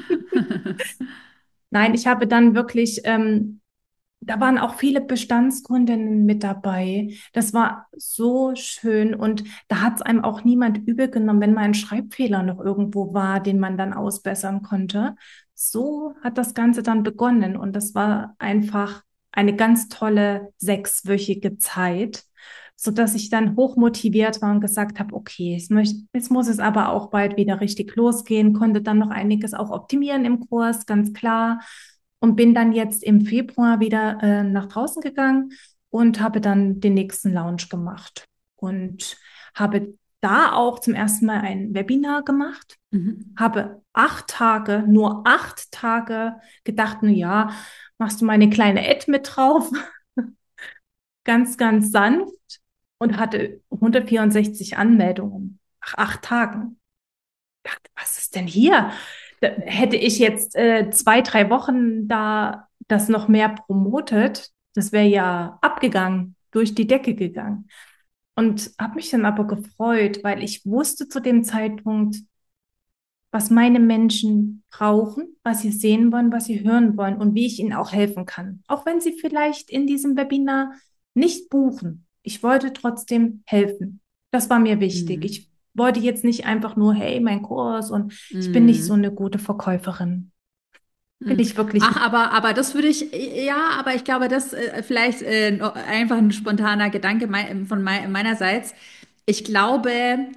Nein, ich habe dann wirklich, da waren auch viele Bestandskundinnen mit dabei. Das war so schön und da hat es einem auch niemand übel genommen, wenn mal ein Schreibfehler noch irgendwo war, den man dann ausbessern konnte. So hat das Ganze dann begonnen und das war einfach eine ganz tolle 6-wöchige Zeit, sodass ich dann hochmotiviert war und gesagt habe, okay, jetzt muss es aber auch bald wieder richtig losgehen, konnte dann noch einiges auch optimieren im Kurs, ganz klar und bin dann jetzt im Februar wieder nach draußen gegangen und habe dann den nächsten Lounge gemacht und habe da auch zum ersten Mal ein Webinar gemacht, Mhm. habe 8 Tage, nur 8 Tage gedacht, na ja, machst du mal eine kleine Ad mit drauf, ganz, ganz sanft und hatte 164 Anmeldungen nach 8 Tagen. Ich dachte, was ist denn hier? Da hätte ich jetzt 2, 3 Wochen da das noch mehr promotet, das wäre ja abgegangen, durch die Decke gegangen. Und habe mich dann aber gefreut, weil ich wusste zu dem Zeitpunkt, was meine Menschen brauchen, was sie sehen wollen, was sie hören wollen und wie ich ihnen auch helfen kann. Auch wenn sie vielleicht in diesem Webinar nicht buchen. Ich wollte trotzdem helfen. Das war mir wichtig. Mhm. Ich wollte jetzt nicht einfach nur, hey, mein Kurs und ich bin nicht so Mhm. eine gute Verkäuferin. Bin Hm. ich wirklich Ach, nicht. aber das würde ich, ja, aber ich glaube, das vielleicht noch einfach ein spontaner Gedanke meinerseits. Ich glaube,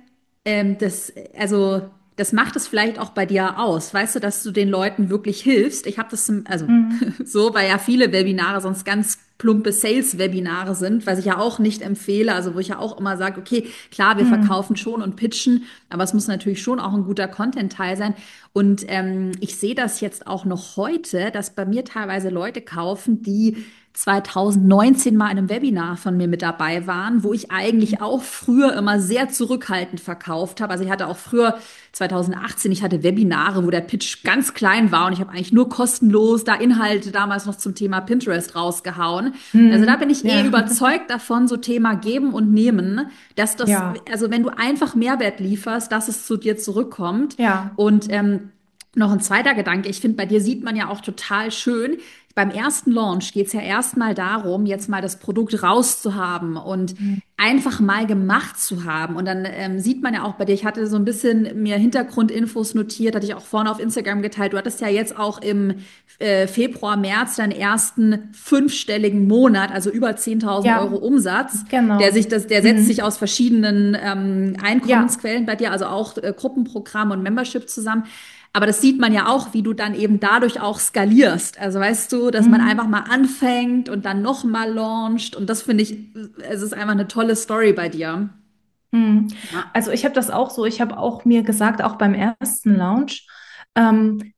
also, das macht es vielleicht auch bei dir aus, weißt du, dass du den Leuten wirklich hilfst. Ich habe das, also Mhm. so, weil ja viele Webinare sonst ganz plumpe Sales-Webinare sind, was ich ja auch nicht empfehle, also wo ich ja auch immer sage, okay, klar, wir Mhm. verkaufen schon und pitchen, aber es muss natürlich schon auch ein guter Content-Teil sein. Und ich sehe das jetzt auch noch heute, dass bei mir teilweise Leute kaufen, die 2019 mal in einem Webinar von mir mit dabei waren, wo ich eigentlich auch früher immer sehr zurückhaltend verkauft habe. Also ich hatte auch früher 2018, ich hatte Webinare, wo der Pitch ganz klein war und ich habe eigentlich nur kostenlos da Inhalte damals noch zum Thema Pinterest rausgehauen. Also da bin Mhm. ich Ja. überzeugt davon, so Thema geben und nehmen, dass das, Ja. also wenn du einfach Mehrwert lieferst, dass es zu dir zurückkommt. Ja. Und noch ein zweiter Gedanke, ich finde, bei dir sieht man ja auch total schön, beim ersten Launch geht es ja erstmal darum, jetzt mal das Produkt rauszuhaben und Mhm. einfach mal gemacht zu haben. Und dann sieht man ja auch bei dir, ich hatte so ein bisschen mir Hintergrundinfos notiert, hatte ich auch vorne auf Instagram geteilt. Du hattest ja jetzt auch im Februar, März deinen ersten fünfstelligen Monat, also über 10.000 Euro Ja. Umsatz. Genau. Der setzt sich Mhm. aus verschiedenen Ja. Einkommensquellen bei dir, also auch Gruppenprogramm und Membership zusammen. Aber das sieht man ja auch, wie du dann eben dadurch auch skalierst. Also weißt du, dass man einfach Mhm. mal anfängt und dann noch mal launcht. Und das finde ich, es ist einfach eine tolle Story bei dir. Mhm. Ja. Also ich habe das auch so, ich habe auch mir gesagt, auch beim ersten Launch, ähm,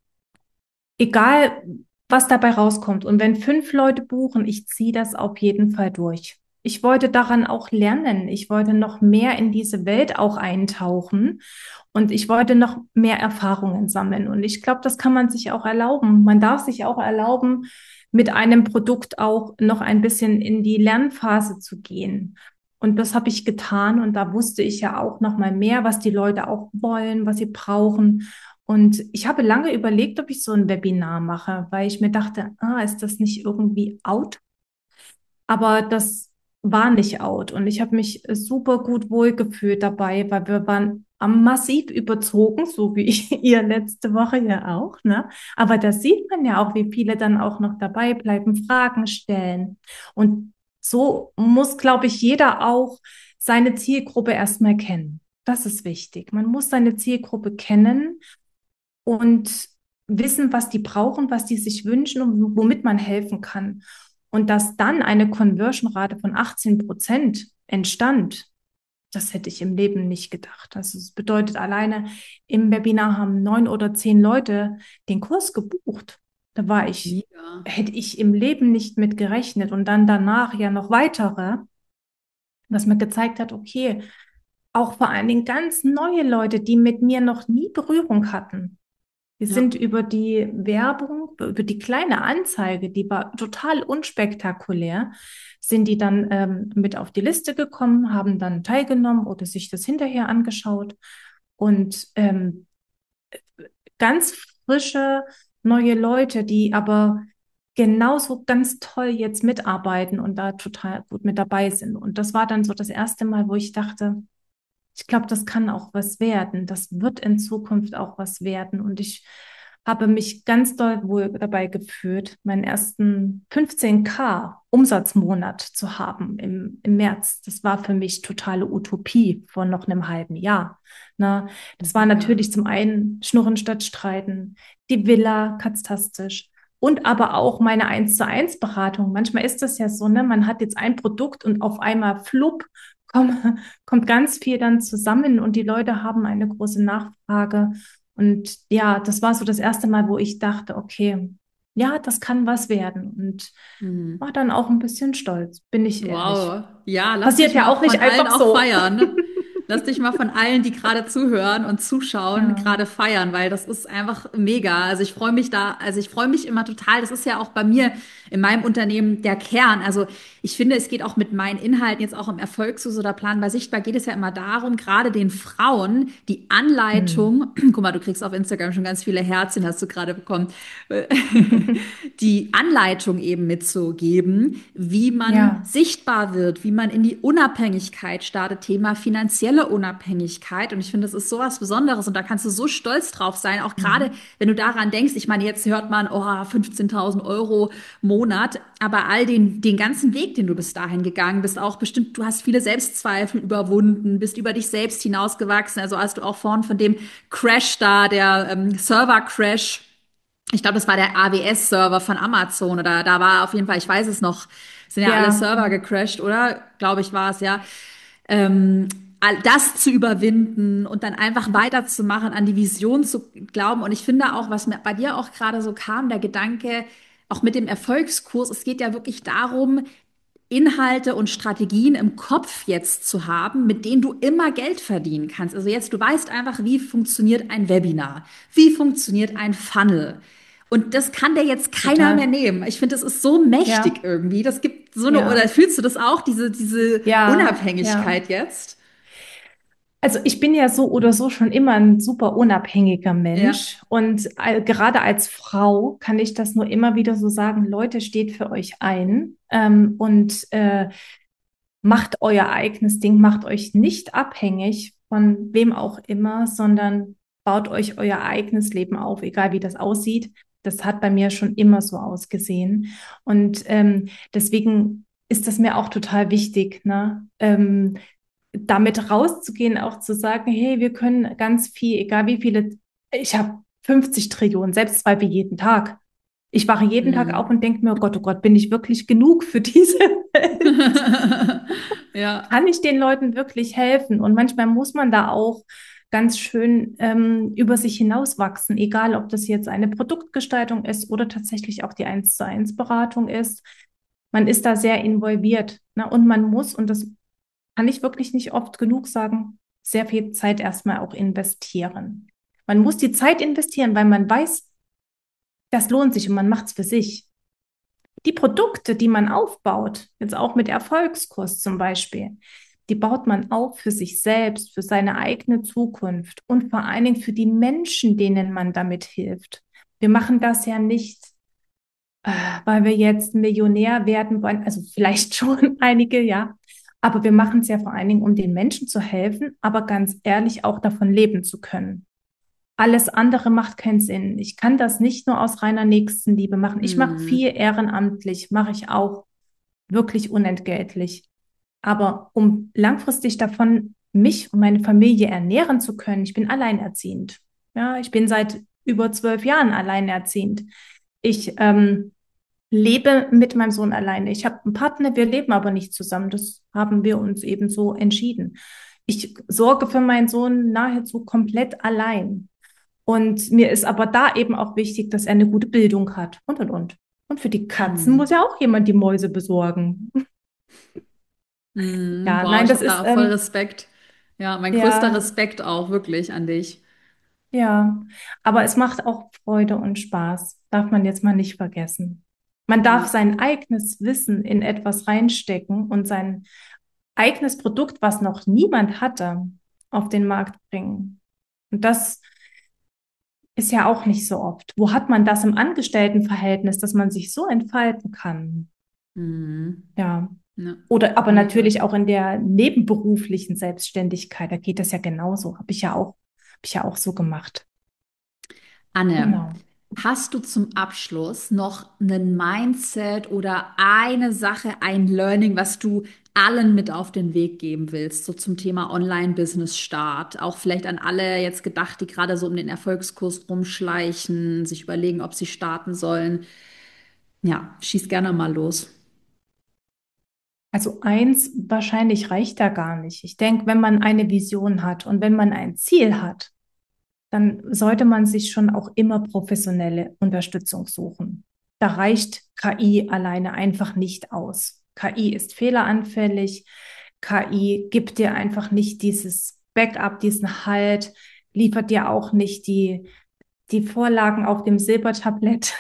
egal was dabei rauskommt und wenn 5 Leute buchen, ich ziehe das auf jeden Fall durch. Ich wollte daran auch lernen. Ich wollte noch mehr in diese Welt auch eintauchen und ich wollte noch mehr Erfahrungen sammeln. Und ich glaube, das kann man sich auch erlauben. Man darf sich auch erlauben, mit einem Produkt auch noch ein bisschen in die Lernphase zu gehen. Und das habe ich getan und da wusste ich ja auch noch mal mehr, was die Leute auch wollen, was sie brauchen. Und ich habe lange überlegt, ob ich so ein Webinar mache, weil ich mir dachte, ist das nicht irgendwie out? Aber das war nicht out und ich habe mich super gut wohlgefühlt dabei, weil wir waren am massiv überzogen, so wie ihr letzte Woche ja auch, ne? Aber da sieht man ja auch, wie viele dann auch noch dabei bleiben, Fragen stellen. Und so muss, glaube ich, jeder auch seine Zielgruppe erstmal kennen. Das ist wichtig. Man muss seine Zielgruppe kennen und wissen, was die brauchen, was die sich wünschen und womit man helfen kann. Und dass dann eine Conversion-Rate von 18% entstand, das hätte ich im Leben nicht gedacht. Also es bedeutet alleine, im Webinar haben 9 oder 10 Leute den Kurs gebucht. Da Mega. hätte ich im Leben nicht mit gerechnet. Und dann danach ja noch weitere, was mir gezeigt hat, okay, auch vor allen Dingen ganz neue Leute, die mit mir noch nie Berührung hatten. Wir Ja. sind über die Werbung, über die kleine Anzeige, die war total unspektakulär, sind die dann mit auf die Liste gekommen, haben dann teilgenommen oder sich das hinterher angeschaut. Und ganz frische neue Leute, die aber genauso ganz toll jetzt mitarbeiten und da total gut mit dabei sind. Und das war dann so das erste Mal, wo ich dachte, ich glaube, das kann auch was werden. Das wird in Zukunft auch was werden. Und ich habe mich ganz doll wohl dabei gefühlt, meinen ersten 15K Umsatzmonat zu haben im März. Das war für mich totale Utopie vor noch einem halben Jahr. Ne? Das war Mega. natürlich zum einen Schnurren statt Streiten, die Villa, katztastisch. Und aber auch meine 1:1 Beratung. Manchmal ist das ja so, ne? Man hat jetzt ein Produkt und auf einmal flupp kommt ganz viel dann zusammen und die Leute haben eine große Nachfrage. Und ja, das war so das erste Mal, wo ich dachte, okay, ja, das kann was werden. Und Hm. war dann auch ein bisschen stolz, bin ich ehrlich. Wow. Ja, lass Passiert dich ja mal auch von nicht allen einfach auch so. feiern. Lass dich mal von allen, die gerade zuhören und zuschauen, Ja. gerade feiern, weil das ist einfach mega. Also ich freue mich immer total. Das ist ja auch bei mir in meinem Unternehmen der Kern. Also ich finde, es geht auch mit meinen Inhalten jetzt auch im Erfolgssus oder Plan bei Sichtbar geht es ja immer darum, gerade den Frauen die Hm. Anleitung, guck mal, du kriegst auf Instagram schon ganz viele Herzchen, hast du gerade bekommen, die Anleitung eben mitzugeben, wie man Ja. sichtbar wird, wie man in die Unabhängigkeit startet, Thema finanzielle Unabhängigkeit. Und ich finde, das ist so was Besonderes und da kannst du so stolz drauf sein, auch gerade Mhm. wenn du daran denkst, ich meine, jetzt hört man, oh, 15.000 Euro Monat, aber den ganzen Weg, den du bis dahin gegangen bist, auch bestimmt, du hast viele Selbstzweifel überwunden, bist über dich selbst hinausgewachsen, also als du auch vorhin von dem Crash da, der Server-Crash, ich glaube, das war der AWS-Server von Amazon oder da war auf jeden Fall, ich weiß es noch, sind ja alle Ja. Server gecrashed, oder? Glaube ich, war es ja. Ähm, das zu überwinden und dann einfach weiterzumachen, an die Vision zu glauben. Und ich finde auch, was mir bei dir auch gerade so kam, der Gedanke, auch mit dem Erfolgskurs, es geht ja wirklich darum, Inhalte und Strategien im Kopf jetzt zu haben, mit denen du immer Geld verdienen kannst. Also jetzt, du weißt einfach, wie funktioniert ein Webinar, wie funktioniert ein Funnel. Und das kann dir jetzt keiner mehr Total. nehmen. Ich finde, das ist so mächtig Ja. irgendwie. Das gibt so eine, oder Ja. fühlst du das auch, diese Ja. Ja. Unabhängigkeit jetzt? Also ich bin ja so oder so schon immer ein super unabhängiger Ja. Mensch und gerade als Frau kann ich das nur immer wieder so sagen, Leute, steht für euch ein und macht euer eigenes Ding, macht euch nicht abhängig von wem auch immer, sondern baut euch euer eigenes Leben auf, egal wie das aussieht. Das hat bei mir schon immer so ausgesehen und deswegen ist das mir auch total wichtig, ne? Damit rauszugehen, auch zu sagen, hey, wir können ganz viel, egal wie viele, ich habe 50 Trillionen Selbstzweifel jeden Tag. Ich wache jeden Tag auf Hm. und denke mir, oh Gott, bin ich wirklich genug für diese Welt? Ja. Kann ich den Leuten wirklich helfen? Und manchmal muss man da auch ganz schön über sich hinauswachsen, egal ob das jetzt eine Produktgestaltung ist oder tatsächlich auch die 1:1 Beratung ist. Man ist da sehr involviert, ne? Und man muss, und das kann ich wirklich nicht oft genug sagen, sehr viel Zeit erstmal auch investieren. Man muss die Zeit investieren, weil man weiß, das lohnt sich und man macht es für sich. Die Produkte, die man aufbaut, jetzt auch mit Erfolgskurs zum Beispiel, die baut man auf für sich selbst, für seine eigene Zukunft und vor allen Dingen für die Menschen, denen man damit hilft. Wir machen das ja nicht, weil wir jetzt Millionär werden wollen, also vielleicht schon einige, ja, aber wir machen es ja vor allen Dingen, um den Menschen zu helfen, aber ganz ehrlich auch davon leben zu können. Alles andere macht keinen Sinn. Ich kann das nicht nur aus reiner Nächstenliebe machen. Ich mache Hm. viel ehrenamtlich, mache ich auch wirklich unentgeltlich. Aber um langfristig davon mich und meine Familie ernähren zu können, ich bin alleinerziehend. Ja, ich bin seit über 12 Jahren alleinerziehend. Ich lebe mit meinem Sohn alleine. Ich habe einen Partner, wir leben aber nicht zusammen. Das haben wir uns eben so entschieden. Ich sorge für meinen Sohn nahezu komplett allein. Und mir ist aber da eben auch wichtig, dass er eine gute Bildung hat und. Und für die Katzen muss Hm. ja auch jemand die Mäuse besorgen. Hm. Ja, Wow, nein, ich das habe ist, da voll Respekt. Ja, mein größter ja, Respekt auch wirklich an dich. ja. Aber es macht auch Freude und Spaß. Darf man jetzt mal nicht vergessen. Man darf Ja. sein eigenes Wissen in etwas reinstecken und sein eigenes Produkt, was noch niemand hatte, auf den Markt bringen. Und das ist ja auch nicht so oft. Wo hat man das im Angestelltenverhältnis, dass man sich so entfalten kann? Hm. Ja. Ja, Oder aber mega. natürlich auch in der nebenberuflichen Selbstständigkeit, da geht das ja genauso. Habe ich ja auch so gemacht. Anne, Genau. hast du zum Abschluss noch einen Mindset oder eine Sache, ein Learning, was du allen mit auf den Weg geben willst, so zum Thema Online-Business-Start? Auch vielleicht an alle jetzt gedacht, die gerade so um den Erfolgskurs rumschleichen, sich überlegen, ob sie starten sollen. Ja, schieß gerne mal los. Also eins, wahrscheinlich reicht da gar nicht. Ich denke, wenn man eine Vision hat und wenn man ein Ziel hat, dann sollte man sich schon auch immer professionelle Unterstützung suchen. Da reicht KI alleine einfach nicht aus. KI ist fehleranfällig. KI gibt dir einfach nicht dieses Backup, diesen Halt, liefert dir auch nicht die Vorlagen auf dem Silbertablett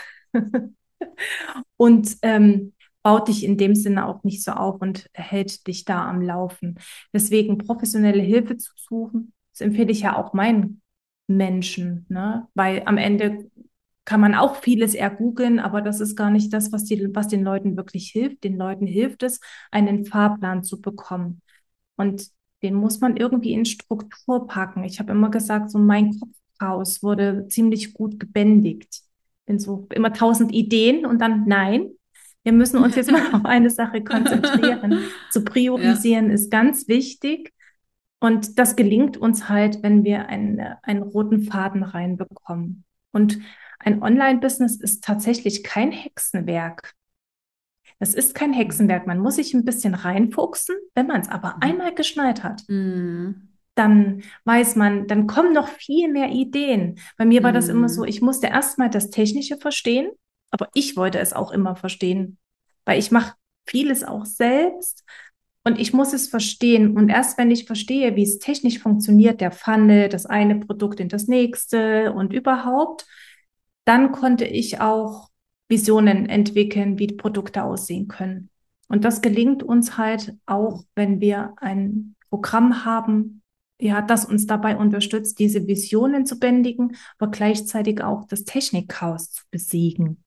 und baut dich in dem Sinne auch nicht so auf und hält dich da am Laufen. Deswegen professionelle Hilfe zu suchen, das empfehle ich ja auch meinen Menschen, ne? Weil am Ende kann man auch vieles ergoogeln, aber das ist gar nicht das, was den Leuten wirklich hilft. Den Leuten hilft es, einen Fahrplan zu bekommen. Und den muss man irgendwie in Struktur packen. Ich habe immer gesagt, so mein Kopfchaos wurde ziemlich gut gebändigt. Bin so immer 1000 Ideen und dann nein. Wir müssen uns jetzt mal auf eine Sache konzentrieren. Zu Ja. priorisieren ist ganz wichtig. Und das gelingt uns halt, wenn wir einen roten Faden reinbekommen. Und ein Online-Business ist tatsächlich kein Hexenwerk. Das ist kein Hexenwerk. Man muss sich ein bisschen reinfuchsen. Wenn man es aber einmal geschnallt hat, Mhm. dann weiß man, dann kommen noch viel mehr Ideen. Bei mir war das immer so, Mhm. ich musste erstmal das Technische verstehen, aber ich wollte es auch immer verstehen, weil ich mache vieles auch selbst und ich muss es verstehen. Und erst wenn ich verstehe, wie es technisch funktioniert, der Funnel, das eine Produkt in das nächste und überhaupt, dann konnte ich auch Visionen entwickeln, wie die Produkte aussehen können. Und das gelingt uns halt auch, wenn wir ein Programm haben, ja, das uns dabei unterstützt, diese Visionen zu bändigen, aber gleichzeitig auch das Technikchaos zu besiegen.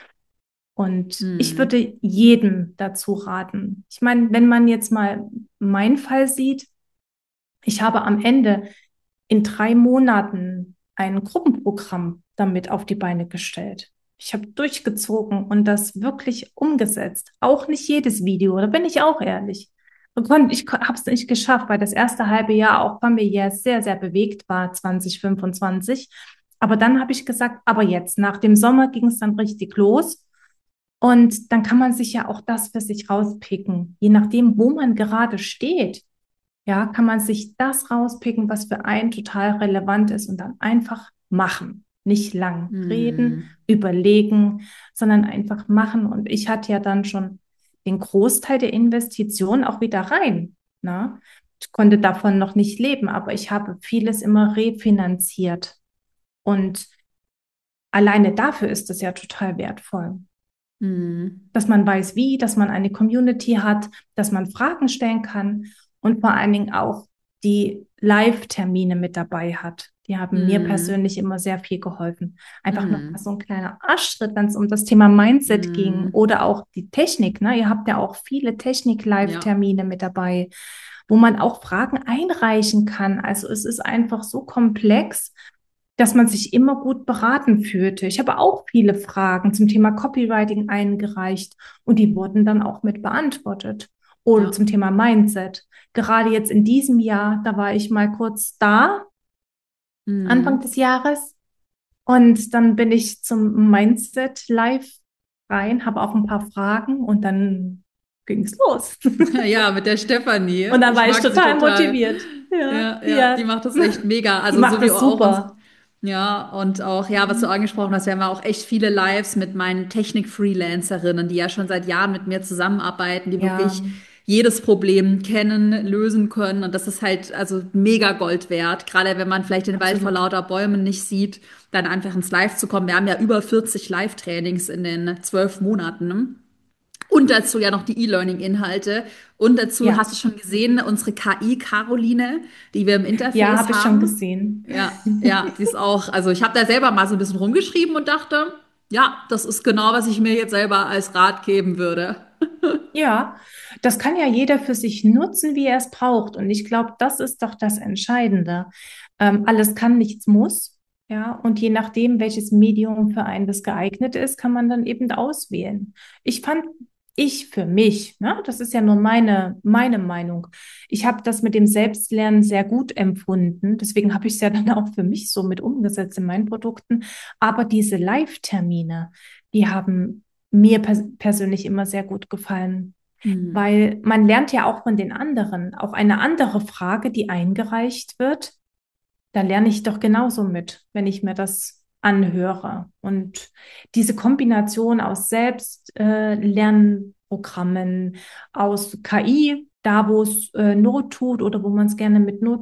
Und ich Mhm. würde jedem dazu raten. Ich meine, wenn man jetzt mal meinen Fall sieht, ich habe am Ende in 3 Monaten ein Gruppenprogramm damit auf die Beine gestellt. Ich habe durchgezogen und das wirklich umgesetzt. Auch nicht jedes Video, da bin ich auch ehrlich. Ich habe es nicht geschafft, weil das erste halbe Jahr auch familiär sehr, sehr bewegt war, 2025. Aber dann habe ich gesagt, aber jetzt, nach dem Sommer ging es dann richtig los. Und dann kann man sich ja auch das für sich rauspicken, je nachdem, wo man gerade steht. Ja, kann man sich das rauspicken, was für einen total relevant ist und dann einfach machen. Nicht lang reden, Mhm. überlegen, sondern einfach machen. Und ich hatte ja dann schon den Großteil der Investition auch wieder rein. Ne? Ich konnte davon noch nicht leben, aber ich habe vieles immer refinanziert. Und alleine dafür ist es ja total wertvoll, Mhm. dass man weiß, wie, dass man eine Community hat, dass man Fragen stellen kann und vor allen Dingen auch die Live-Termine mit dabei hat. Die haben mir Mhm. persönlich immer sehr viel geholfen. Einfach noch mal Mhm. so ein kleiner Arschtritt, wenn es um das Thema Mindset ging Mhm. oder auch die Technik. Ne? Ihr habt ja auch viele Ja. Technik-Live-Termine mit dabei, wo man auch Fragen einreichen kann. Also es ist einfach so komplex, dass man sich immer gut beraten fühlte. Ich habe auch viele Fragen zum Thema Copywriting eingereicht und die wurden dann auch mit beantwortet. Oder Ja. zum Thema Mindset. Gerade jetzt in diesem Jahr, da war ich mal kurz da, Anfang Mhm. des Jahres, und dann bin ich zum Mindset Live rein, habe auch ein paar Fragen und dann ging es los. Ja, mit der Stefanie. Und dann Ich war ich mag sie total total. motiviert. Ja, Ja, ja, die ja. macht das echt mega. Die Also so macht wie das auch uns. super. Ja, und auch, ja, was du Mhm. angesprochen hast, wir haben ja auch echt viele Lives mit meinen Technik-Freelancerinnen, die ja schon seit Jahren mit mir zusammenarbeiten, die Ja, wirklich jedes Problem kennen, lösen können. Und das ist halt also mega Gold wert. Gerade wenn man vielleicht den Wald vor absolut. lauter Bäumen nicht sieht, dann einfach ins Live zu kommen. Wir haben ja über 40 Live-Trainings in den 12 Monaten. Ne? Und dazu ja noch die E-Learning-Inhalte. Und dazu Ja. hast du schon gesehen, unsere KI Caroline, die wir im Ja, Interface habe ich schon haben. gesehen. Ja, ja, die ist auch, also ich habe da selber mal so ein bisschen rumgeschrieben und dachte, ja, das ist genau, was ich mir jetzt selber als Rat geben würde. Ja, das kann ja jeder für sich nutzen, wie er es braucht. Und ich glaube, das ist doch das Entscheidende. Alles kann, nichts muss. Ja, und je nachdem, welches Medium für einen das geeignet ist, kann man dann eben auswählen. Ich fand, ich für mich, ne, das ist ja nur meine Meinung. Ich habe das mit dem Selbstlernen sehr gut empfunden. Deswegen habe ich es ja dann auch für mich so mit umgesetzt in meinen Produkten. Aber diese Live-Termine, die haben mir persönlich immer sehr gut gefallen, Hm. weil man lernt ja auch von den anderen. Auch eine andere Frage, die eingereicht wird, da lerne ich doch genauso mit, wenn ich mir das anhöre. Und diese Kombination aus Selbstlernprogrammen, aus KI, da wo es Not tut oder wo man es gerne mit nutzt,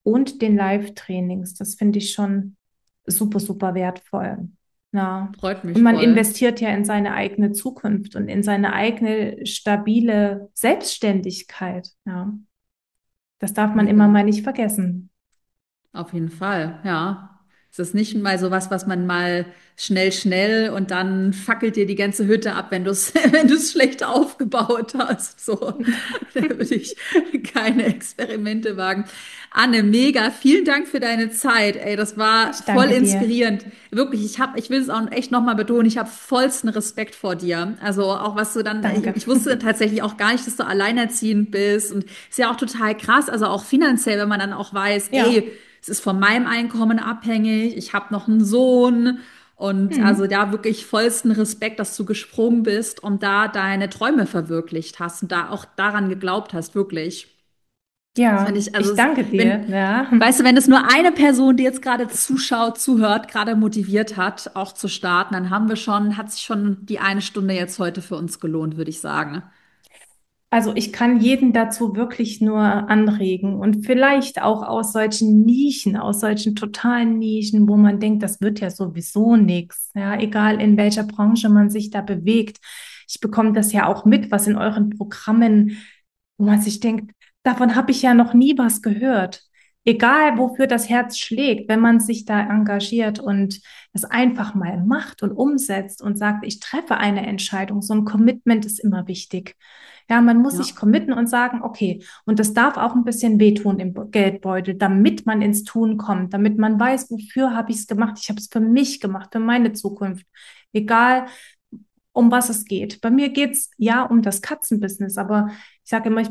und den Live-Trainings. Das finde ich schon super, super wertvoll. Ja. Freut Und mich man voll. investiert ja in seine eigene Zukunft und in seine eigene stabile Selbstständigkeit. Ja. Das darf man immer Mega. mal nicht vergessen. Auf jeden Fall, ja. Es ist nicht mal so was, was man mal schnell und dann fackelt dir die ganze Hütte ab, wenn du es wenn du es schlecht aufgebaut hast. So, da würde ich keine Experimente wagen. Anne, mega, vielen Dank für deine Zeit. Ey, das war Ich voll danke dir. inspirierend. Wirklich, ich will es auch echt nochmal betonen, ich habe vollsten Respekt vor dir. Also auch was du dann, Danke. ich wusste tatsächlich auch gar nicht, dass du alleinerziehend bist und ist ja auch total krass, also auch finanziell, wenn man dann auch weiß, Ja. ey, es ist von meinem Einkommen abhängig, ich habe noch einen Sohn und also Hm. da wirklich vollsten Respekt, dass du gesprungen bist und da deine Träume verwirklicht hast und da auch daran geglaubt hast, wirklich. Das finde Ja, ich, also ich danke dir. wenn, Ja. weißt du, wenn es nur eine Person, die jetzt gerade zuschaut, zuhört, gerade motiviert hat, auch zu starten, dann hat sich schon die eine Stunde jetzt heute für uns gelohnt, würde ich sagen. Also ich kann jeden dazu wirklich nur anregen und vielleicht auch aus solchen Nischen, aus solchen totalen Nischen, wo man denkt, das wird ja sowieso nichts, ja, egal in welcher Branche man sich da bewegt. Ich bekomme das ja auch mit, was in euren Programmen, wo man sich denkt, davon habe ich ja noch nie was gehört. Egal, wofür das Herz schlägt, wenn man sich da engagiert und es einfach mal macht und umsetzt und sagt, ich treffe eine Entscheidung, so ein Commitment ist immer wichtig. Ja, man muss sich Ja, committen und sagen, okay, und das darf auch ein bisschen wehtun im Geldbeutel, damit man ins Tun kommt, damit man weiß, wofür habe ich es gemacht. Ich habe es für mich gemacht, für meine Zukunft. Egal, um was es geht. Bei mir geht es ja um das Katzenbusiness, aber ich sage immer,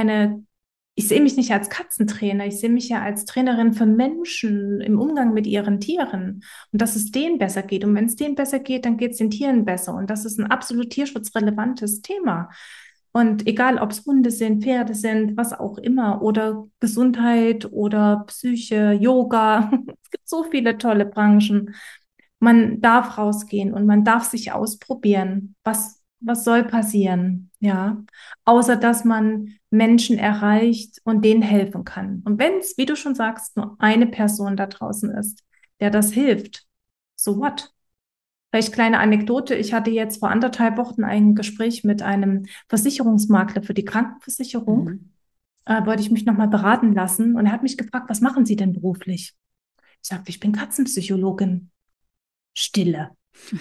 ich sehe mich nicht als Katzentrainer, ich sehe mich ja als Trainerin für Menschen im Umgang mit ihren Tieren und dass es denen besser geht. Und wenn es denen besser geht, dann geht es den Tieren besser. Und das ist ein absolut tierschutzrelevantes Thema. Und egal, ob es Hunde sind, Pferde sind, was auch immer, oder Gesundheit oder Psyche, Yoga, es gibt so viele tolle Branchen. Man darf rausgehen und man darf sich ausprobieren. Was soll passieren? Ja, außer dass man Menschen erreicht und denen helfen kann. Und wenn es, wie du schon sagst, nur eine Person da draußen ist, der das hilft, so what? Vielleicht kleine Anekdote. Ich hatte jetzt vor 1,5 Wochen ein Gespräch mit einem Versicherungsmakler für die Krankenversicherung. mhm. Wollte ich mich nochmal beraten lassen. Und er hat mich gefragt, was machen Sie denn beruflich? Ich sagte, ich bin Katzenpsychologin. Stille.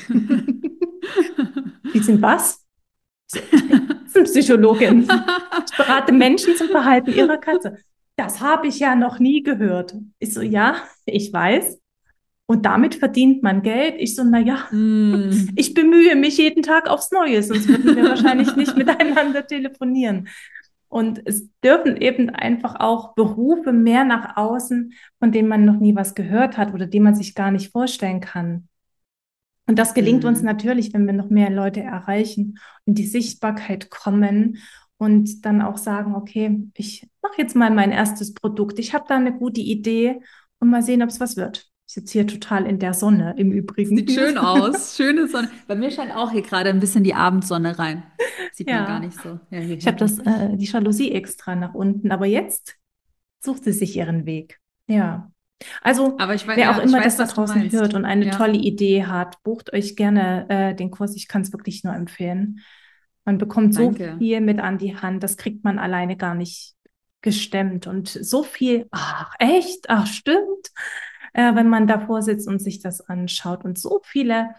Sie sind was? So, ich bin Katzenpsychologin. Ich berate Menschen zum Verhalten ihrer Katze. Das habe ich ja noch nie gehört. Ich so, ja, ich weiß. Und damit verdient man Geld. Ich so, na ja, Mm. ich bemühe mich jeden Tag aufs Neue, sonst würden wir wahrscheinlich nicht miteinander telefonieren. Und es dürfen eben einfach auch Berufe mehr nach außen, von denen man noch nie was gehört hat oder die man sich gar nicht vorstellen kann. Und das gelingt uns Mm. natürlich, wenn wir noch mehr Leute erreichen und die Sichtbarkeit kommen und dann auch sagen, okay, ich mache jetzt mal mein erstes Produkt. Ich habe da eine gute Idee und mal sehen, ob es was wird. Ich sitze hier total in der Sonne im Übrigen. Sieht schön aus. Schöne Sonne. Bei mir scheint auch hier gerade ein bisschen die Abendsonne rein. Sieht man gar Ja, nicht so. Ja, hier ich habe hinten. die Jalousie extra nach unten, aber jetzt sucht sie sich ihren Weg. Ja. Also, Aber ich weiß, wer auch ja, ich immer das weiß, da was du draußen meinst. hört und eine Ja, tolle Idee hat, bucht euch gerne den Kurs. Ich kann es wirklich nur empfehlen. Man bekommt so danke. viel mit an die Hand, das kriegt man alleine gar nicht gestemmt. Und so viel, ach echt, ach stimmt, wenn man davor sitzt und sich das anschaut und so viele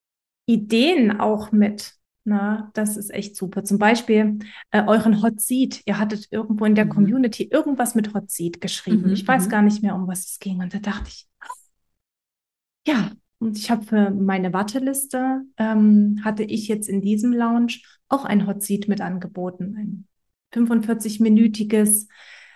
Ideen auch mit. Na, das ist echt super. Zum Beispiel euren Hot Seat. Ihr hattet irgendwo in der Mhm. Community irgendwas mit Hot Seat geschrieben. Mhm, Ich weiß gar mhm. nicht mehr, um was es ging. Und da dachte ich, ja, und ich habe für meine Warteliste, hatte ich jetzt in diesem Lounge auch ein Hot Seat mit angeboten. Ein 45-minütiges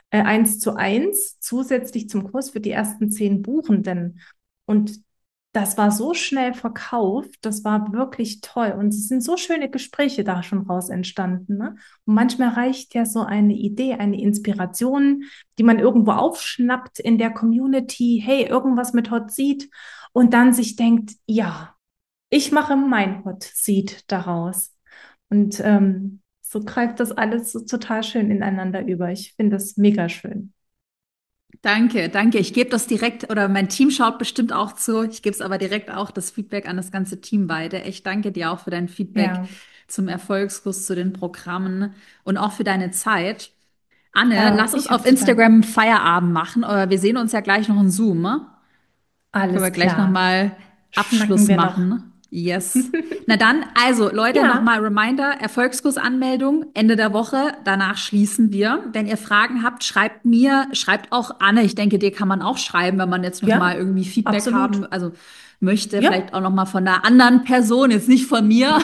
1:1 zusätzlich zum Kurs für die ersten 10 Buchenden. Und das war so schnell verkauft, das war wirklich toll. Und es sind so schöne Gespräche da schon raus entstanden. Ne? Und manchmal reicht ja so eine Idee, eine Inspiration, die man irgendwo aufschnappt in der Community. Hey, irgendwas mit Hot Seat. Und dann sich denkt, ja, ich mache mein Hot Seat daraus. Und so greift das alles so total schön ineinander über. Ich finde das mega schön. Danke, danke. Ich gebe das direkt, oder mein Team schaut bestimmt auch zu. Ich gebe es aber direkt auch das Feedback an das ganze Team weiter. Ich danke dir auch für dein Feedback Ja, zum Erfolgskurs, zu den Programmen und auch für deine Zeit. Anne, lass uns ich habe auf zu Instagram einen danken. Feierabend machen. Oder wir sehen uns ja gleich noch in Zoom. Ne? Können wir Alles gleich klar. nochmal Schnacken Abschluss wir noch. machen? Yes. Na dann, also Leute, Ja, nochmal Reminder, Erfolgskursanmeldung Ende der Woche, danach schließen wir. Wenn ihr Fragen habt, schreibt mir, schreibt auch Anne. Ich denke, dir kann man auch schreiben, wenn man jetzt nochmal ja, irgendwie Feedback haben, absolut. also möchte, Ja. vielleicht auch nochmal von einer anderen Person, jetzt nicht von mir.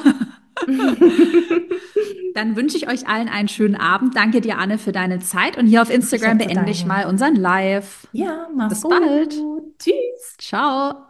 Dann wünsche ich euch allen einen schönen Abend. Danke dir, Anne, für deine Zeit. Und hier auf Ich Instagram habe zu beende ich mal danken. unseren Live. Ja, mach's Bis bald. gut. Tschüss. Ciao.